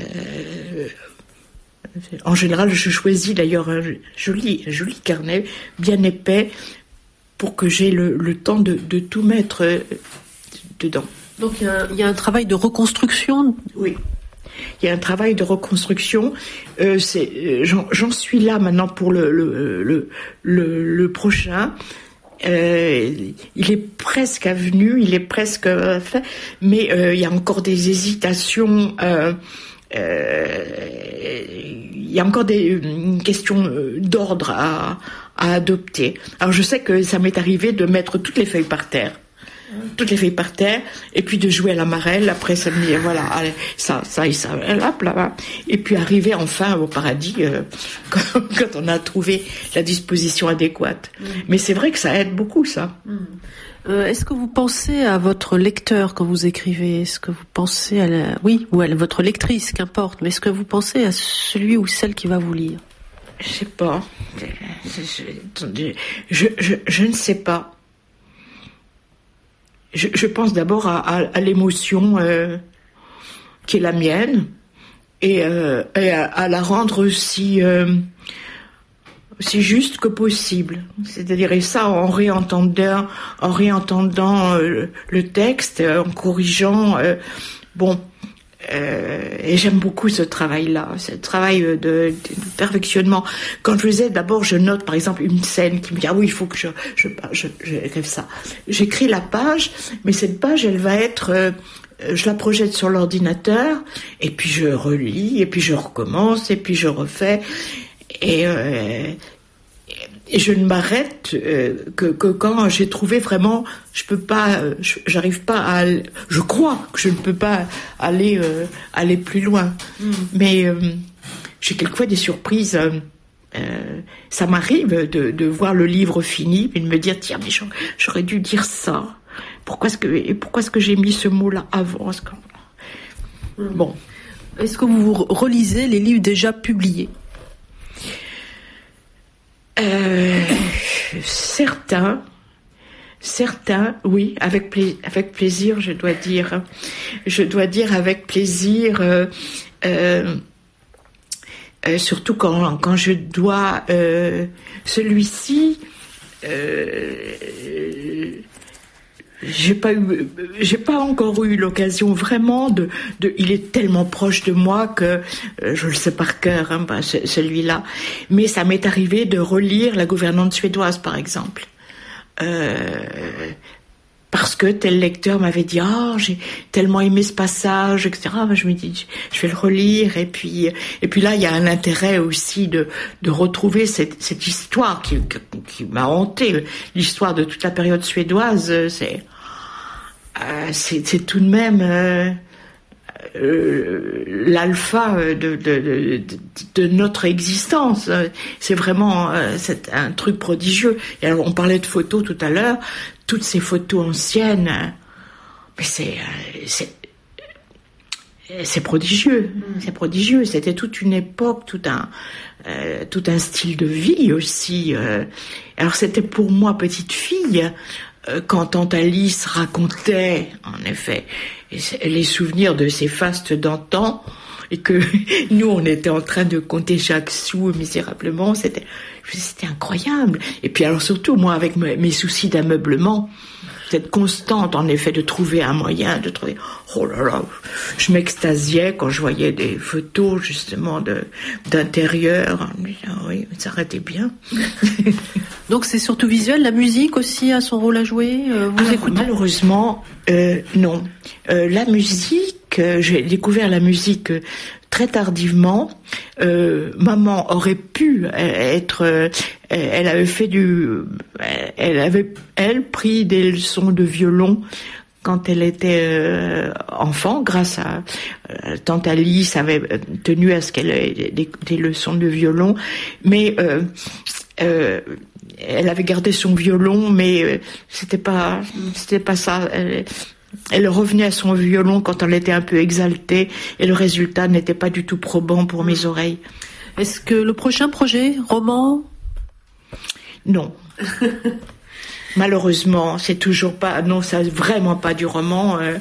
En général, je choisis d'ailleurs un joli, un joli carnet, bien épais, pour que j'ai le, le temps de, de tout mettre dedans. Donc il y, a, il y a un travail de reconstruction ? Oui, il y a un travail de reconstruction. Euh, c'est, j'en, j'en suis là maintenant pour le, le, le, le, le prochain. Euh, il est presque avenu, il est presque fait, mais euh, il y a encore des hésitations. Euh, euh, il y a encore des une question d'ordre à, à adopter. Alors je sais que ça m'est arrivé de mettre toutes les feuilles par terre. toutes les feuilles par terre, et puis de jouer à la marelle. Après, ça me dit, voilà, allez, ça, ça et ça, hop, là, là. Et puis arriver enfin au paradis euh, quand, quand on a trouvé la disposition adéquate. Mmh. Mais c'est vrai que ça aide beaucoup, ça. Mmh. Euh, est-ce que vous pensez à votre lecteur quand vous écrivez? Est-ce que vous pensez à la... Oui, ou à la, votre lectrice, qu'importe, mais est-ce que vous pensez à celui ou celle qui va vous lire? Je sais pas. Je, je, je, je ne sais pas. Je, je pense d'abord à, à, à l'émotion euh, qui est la mienne et, euh, et à, à la rendre aussi, euh, aussi juste que possible. C'est-à-dire, et ça en réentendant, en réentendant euh, le texte, en corrigeant. Euh, bon, euh, et j'aime beaucoup ce travail-là, ce travail de, de, de perfectionnement. Quand je faisais, d'abord, je note, par exemple, une scène qui me dit, ah oui, il faut que je, je, je, je rêve ça. J'écris la page, mais cette page, elle va être, euh, je la projette sur l'ordinateur, et puis je relis, et puis je recommence, et puis je refais, et, euh, et je ne m'arrête euh, que, que quand j'ai trouvé vraiment, je peux pas, je, j'arrive pas à, je crois que je ne peux pas aller euh, aller plus loin. Mm. Mais euh, j'ai quelquefois des surprises. Euh, euh, ça m'arrive de, de voir le livre fini et de me dire tiens mais j'aurais dû dire ça. Pourquoi est-ce que pourquoi est-ce que j'ai mis ce mot-là avant? Est-ce que... mm. Bon. Est-ce que vous relisez les livres déjà publiés? Euh, certains, certains, oui, avec pla- avec plaisir, je dois dire, je dois dire avec plaisir, euh, euh, euh, surtout quand quand je dois euh, celui-ci. Euh, J'ai pas eu, j'ai pas encore eu l'occasion vraiment de, de, il est tellement proche de moi que euh, je le sais par cœur, hein, bah, ce, celui-là. Mais ça m'est arrivé de relire La gouvernante suédoise, par exemple, euh, parce que tel lecteur m'avait dit ah oh, j'ai tellement aimé ce passage, et cetera. Ben, je me dis je vais le relire et puis et puis là il y a un intérêt aussi de de retrouver cette cette histoire qui qui m'a hanté, l'histoire de toute la période suédoise. C'est Euh, c'est, c'est tout de même euh, euh, l'alpha de, de, de, de notre existence. C'est vraiment euh, c'est un truc prodigieux. Et alors, on parlait de photos tout à l'heure. Toutes ces photos anciennes, mais c'est, c'est, c'est prodigieux. C'est prodigieux. C'était toute une époque, tout un, euh, tout un style de vie aussi. Euh. Alors, c'était pour moi, petite fille, quand tante Alice racontait, en effet, les souvenirs de ces fastes d'antan, et que nous, on était en train de compter chaque sou misérablement, c'était, c'était incroyable. Et puis alors surtout, moi, avec mes soucis d'ameublement, cette constante, en effet, de trouver un moyen, de trouver... Oh là là, je m'extasiais quand je voyais des photos, justement, de, d'intérieur. Oui, ça arrêtait bien. Donc c'est surtout visuel, la musique aussi a son rôle à jouer, euh, vous Alors, écoutez? Malheureusement, euh, non. Euh, la musique, euh, j'ai découvert la musique euh, très tardivement. Euh, maman aurait pu être, euh, elle avait fait du, elle avait elle pris des leçons de violon quand elle était euh, enfant, grâce à euh, tante Alice avait tenu à ce qu'elle ait des, des leçons de violon, mais euh, euh, elle avait gardé son violon, mais euh, c'était pas, c'était pas ça. Elle, elle revenait à son violon quand elle était un peu exaltée, et le résultat n'était pas du tout probant pour mes oreilles. Est-ce que le prochain projet, roman? Non. Malheureusement, c'est toujours pas. Non, c'est vraiment pas du roman. Euh,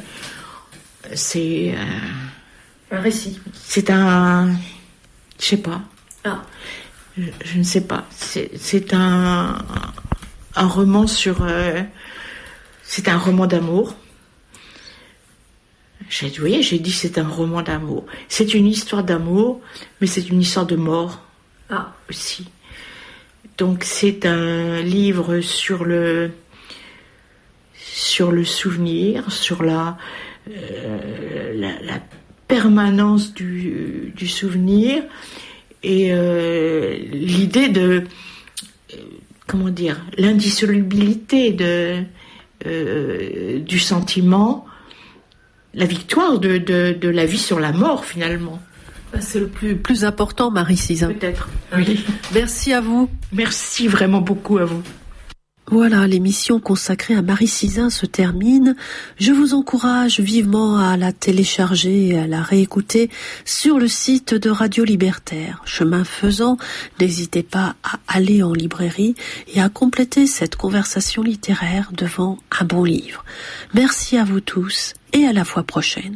c'est euh, un récit. C'est un. Je sais pas. Ah. Je, je ne sais pas. C'est, c'est un un roman sur. Euh, c'est un roman d'amour. J'ai, vous voyez, j'ai dit c'est un roman d'amour. C'est une histoire d'amour, mais c'est une histoire de mort. Ah. Aussi. Donc c'est un livre sur le sur le souvenir, sur la euh, la, la permanence du, du souvenir et euh, l'idée de euh, comment dire, l'indissolubilité de euh, du sentiment, la victoire de, de de la vie sur la mort finalement. C'est le plus, plus important, Marie-Cizin. Peut-être, oui. Merci à vous. Merci vraiment beaucoup à vous. Voilà, l'émission consacrée à Marie-Cizin se termine. Je vous encourage vivement à la télécharger et à la réécouter sur le site de Radio Libertaire. Chemin faisant, n'hésitez pas à aller en librairie et à compléter cette conversation littéraire devant un bon livre. Merci à vous tous et à la fois prochaine.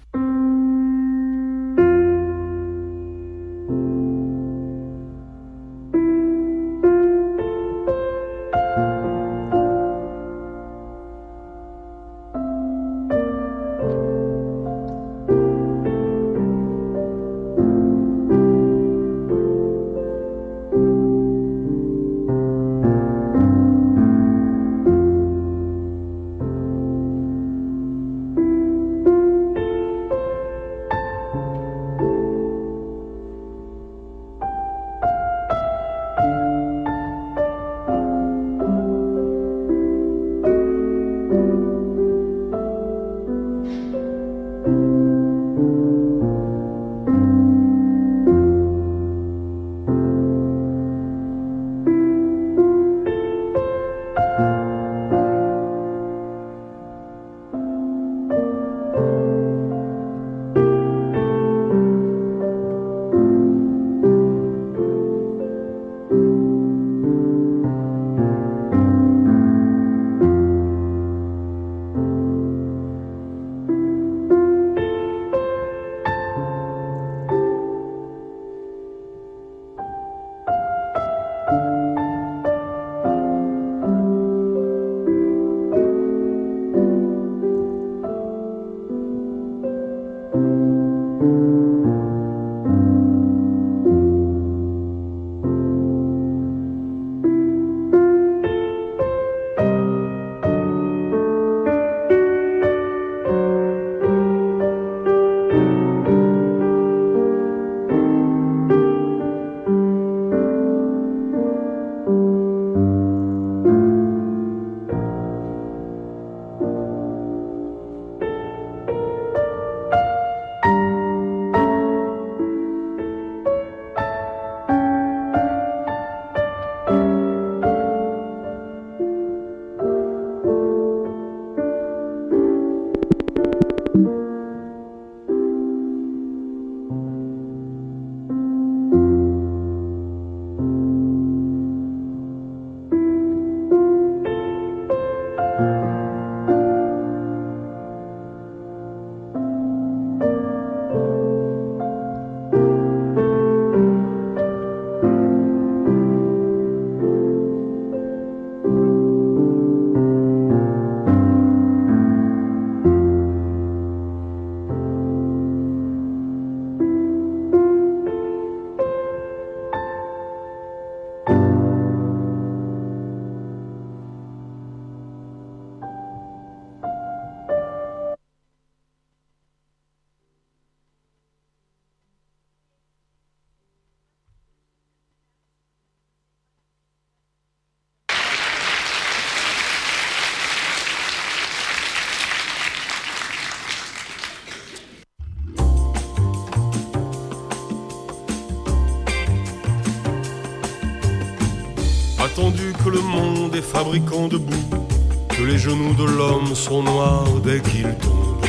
Attendu que le monde est fabricant de boue, que les genoux de l'homme sont noirs dès qu'il tombe,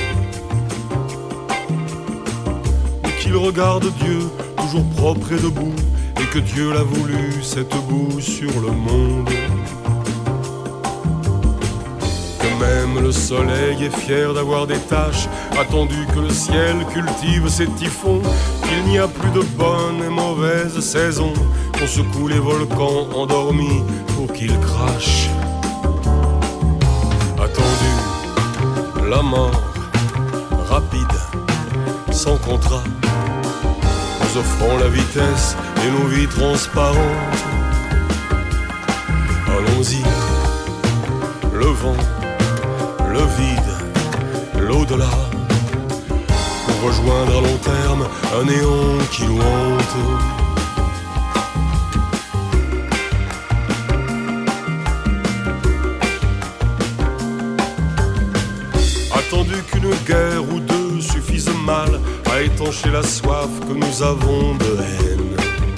ou qu'il regarde Dieu toujours propre et debout, et que Dieu l'a voulu cette boue sur le monde. Que même le soleil est fier d'avoir des taches, attendu que le ciel cultive ses typhons, qu'il n'y a plus de bonnes et mauvaises saisons, qu'on secoue les volcans endormis pour qu'ils crachent. Attendu la mort, rapide, sans contrat, nous offrons la vitesse et nos vies transparentes. Allons-y, le vent, le vide, l'au-delà, pour rejoindre à long terme un néant qui nous hante. Attendu qu'une guerre ou deux suffise mal à étancher la soif que nous avons de haine,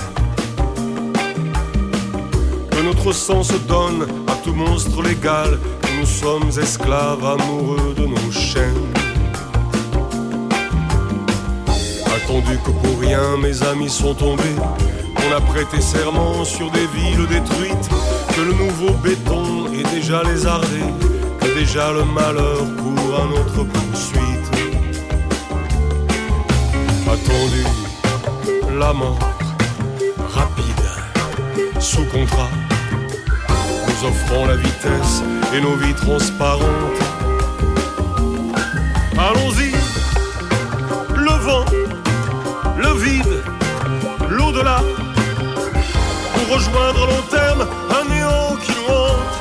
que notre sang se donne à tout monstre légal, que nous sommes esclaves amoureux de nos chaînes. Attendu que pour rien mes amis sont tombés, qu'on a prêté serment sur des villes détruites, que le nouveau béton est déjà lézardé, que déjà le malheur court à notre poursuite. Attendu la mort rapide, sous contrat, nous offrons la vitesse et nos vies transparentes. Allons-y, le vent, le vide, l'au-delà, pour rejoindre à long terme un néant qui nous hante.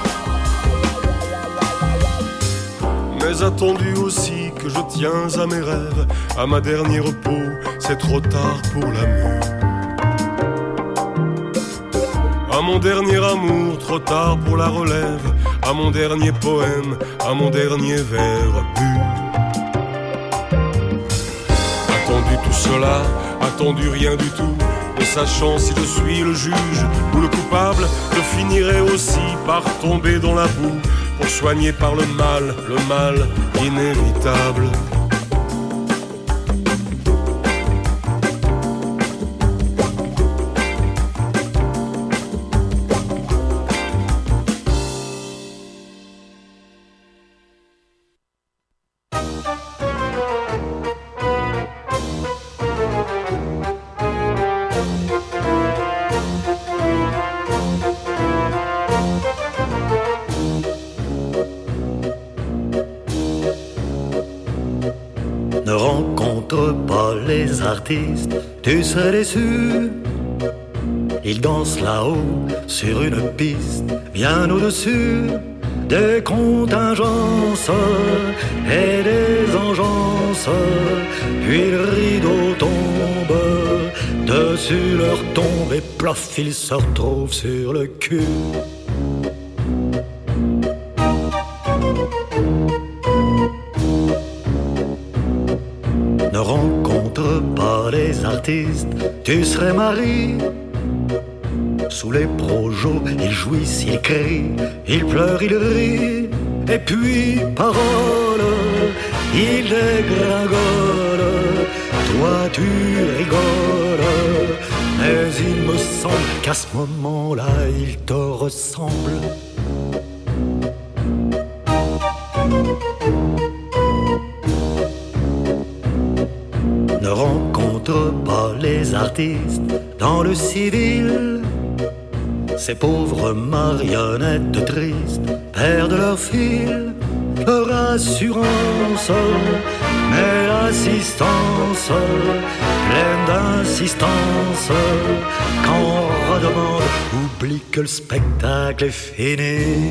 Mais attendu aussi que je tiens à mes rêves, à ma dernière peau, c'est trop tard pour l'amour. À mon dernier amour, trop tard pour la relève, à mon dernier poème, à mon dernier vers bu. Attendu tout cela, attendu rien du tout, ne sachant si je suis le juge ou le coupable, je finirai aussi par tomber dans la boue, pour soigner par le mal, le mal inévitable. Tu serais déçu. Ils dansent là-haut sur une piste bien au-dessus des contingences et des engences. Puis le rideau tombe dessus leur tombe et plof, ils se retrouvent sur le cul. Ne rencontre pas les artistes, tu serais mari. Sous les projos, ils jouissent, ils crient, ils pleurent, ils rient. Et puis, parole, ils dégringolent. Toi, tu rigoles. Mais il me semble qu'à ce moment-là, ils te ressemblent. Ne rencontre pas les artistes dans le civil. Ces pauvres marionnettes tristes perdent leur fil, leur assurance, mais l'assistance pleine d'insistance. Quand on redemande, oublie que le spectacle est fini.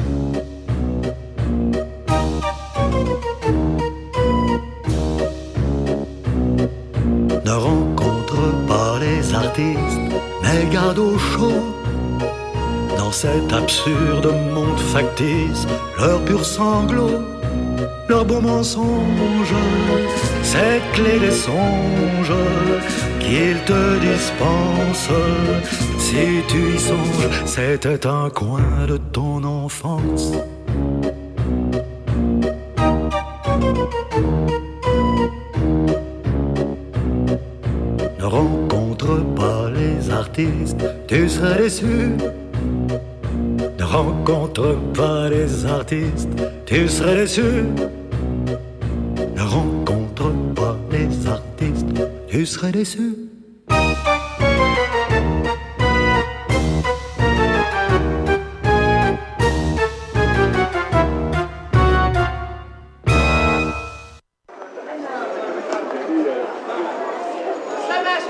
Ne rencontre pas les artistes, mais garde au chaud. Dans cet absurde monde factice, leur pur sanglot, leur beau mensonge, cette clé des songes qu'ils te dispensent. Si tu y songes, c'était un coin de ton enfance. Ne rencontre pas les artistes, tu serais déçu. Ne rencontre pas les artistes, tu serais déçu. Ne rencontre pas les artistes, tu serais déçu.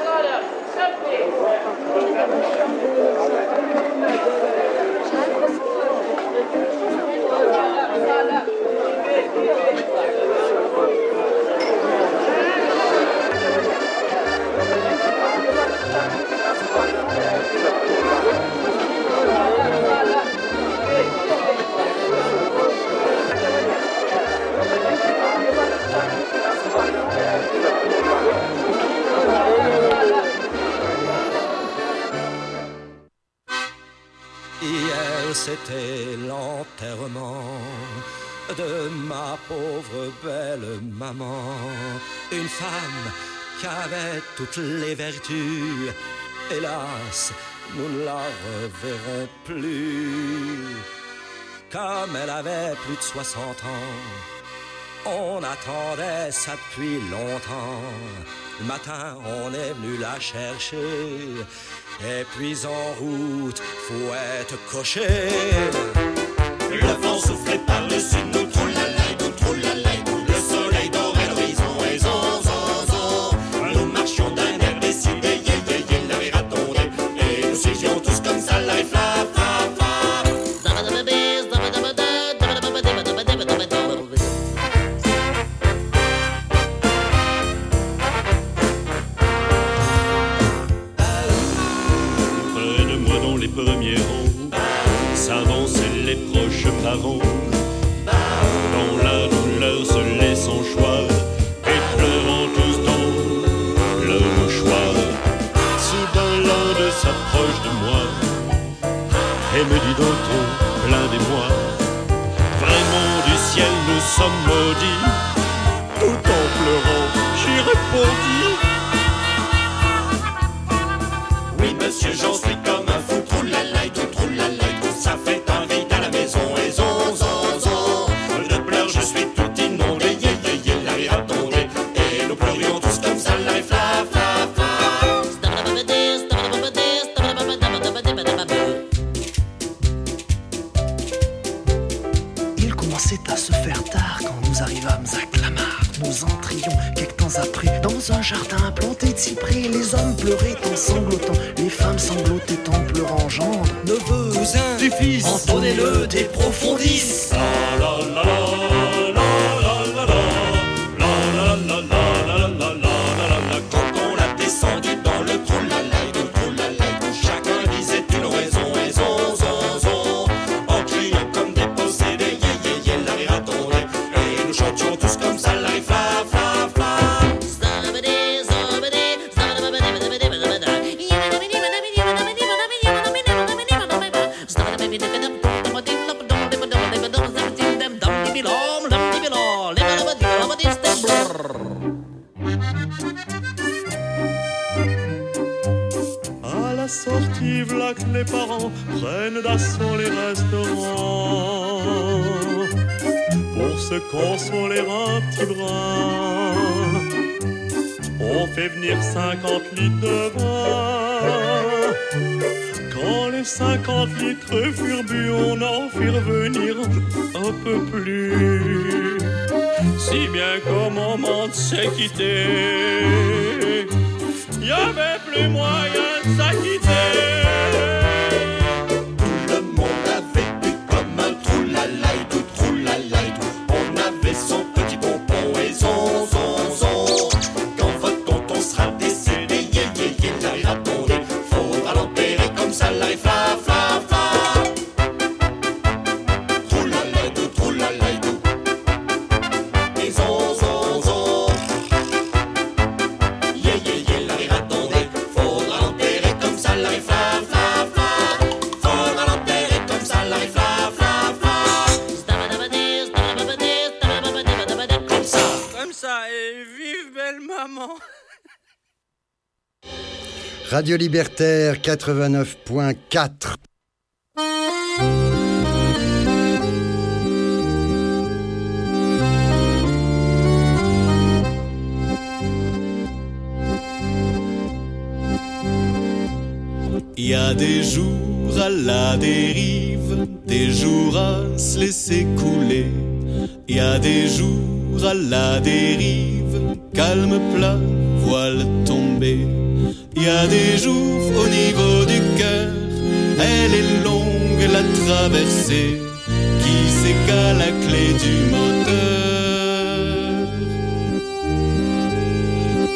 Schade. C'était l'enterrement de ma pauvre belle maman, une femme qui avait toutes les vertus. Hélas, nous ne la reverrons plus. Comme elle avait plus de soixante ans, on attendait ça depuis longtemps. Le matin, on est venu la chercher. Et puis en route, faut être coché. Le vent soufflait par-dessus nous, troulalaï, nous troulalaï, le soleil dorait l'horizon et zon, zon, zon. Nous marchions d'un air décidé, yé, yé, yé, la rire attendait. Et nous suivions tous comme ça, la fla, fla, fla. Premiers rangs, s'avançaient les proches parents, dans la douleur se laissant choix, et pleurant tous dans leur mouchoir. Soudain l'un d'eux s'approche de moi, et me dit d'un ton plein d'émoi, vraiment du ciel nous sommes maudits. Tout en pleurant, j'y répondis, oui monsieur, j'en suis comme un fou. Ça fait un vide à la maison et zon, zon, zon. De pleurs, je suis tout inondé, yé, yé, yé, la rire attendait. Et nous pleurions tous comme ça, la fla, fla, fla. Il commençait à se faire tard quand nous arrivâmes à Clamart. Nous entrions quelques temps après dans un jardin planté de cyprès. Les hommes pleuraient en sanglotant, les femmes sanglotaient en pleurant. Gendre, neveu, cousin, du fils, entonnez-le des profondis. La la la la la la la la la la la la la. Quand on l'a descendu dans le trou, la la, le trou, la la, chacun disait une raison et zon, zon, zon. En criant comme des possédés, yé, yé, yé, la rire attendait. Et nous chantions tous comme ça, la fla, fla, fla. À la sortie, v'là que les parents prennent d'assaut les restaurants pour se consoler un petit brin. On fait venir cinquante litres de vin. Quand les cinquante litres furent bu, on en fit revenir un peu plus. Si bien qu'au moment de se quitter, y avait plus moyen de s'acquitter. Tout le monde avait bu comme un troulalaï, tout troulalaï, tout. On avait son petit bonbon et zon, zon, zon. Quand votre tonton sera décédé, yé, yé, yé, la rire attendait. Faudra l'enterrer comme ça, la fla, fla, fla. Troulalaï, tout, troulalaï, tout. Et zon, zon, zon. Yé, yé, yé, la rire attendait. Faudra l'enterrer comme ça, la fla, fla, fla. Faudra l'enterrer comme ça, la fla, fla, fla. Comme ça. Comme ça, et vive belle maman. Radio Libertaire quatre-vingt-neuf point quatre. Il y a des jours à la dérive, des jours à se laisser couler. Il y a des jours à la dérive, calme plat, voile tombé. Il y a des jours au niveau du cœur, elle est longue la traversée, qui sait qu'à la clé du moteur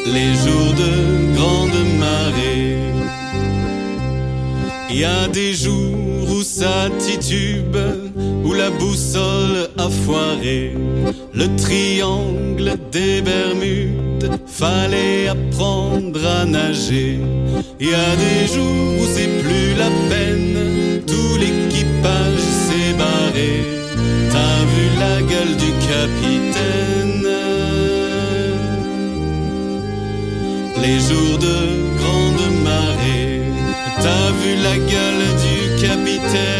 les jours de grande marée. Il y a des jours où ça titube, où la boussole a foiré. Le triangle des Bermudes, fallait apprendre à nager. Il y a des jours où c'est plus la peine, tout l'équipage s'est barré. T'as vu la gueule du capitaine? Les jours de grande marée, t'as vu la gueule du capitaine?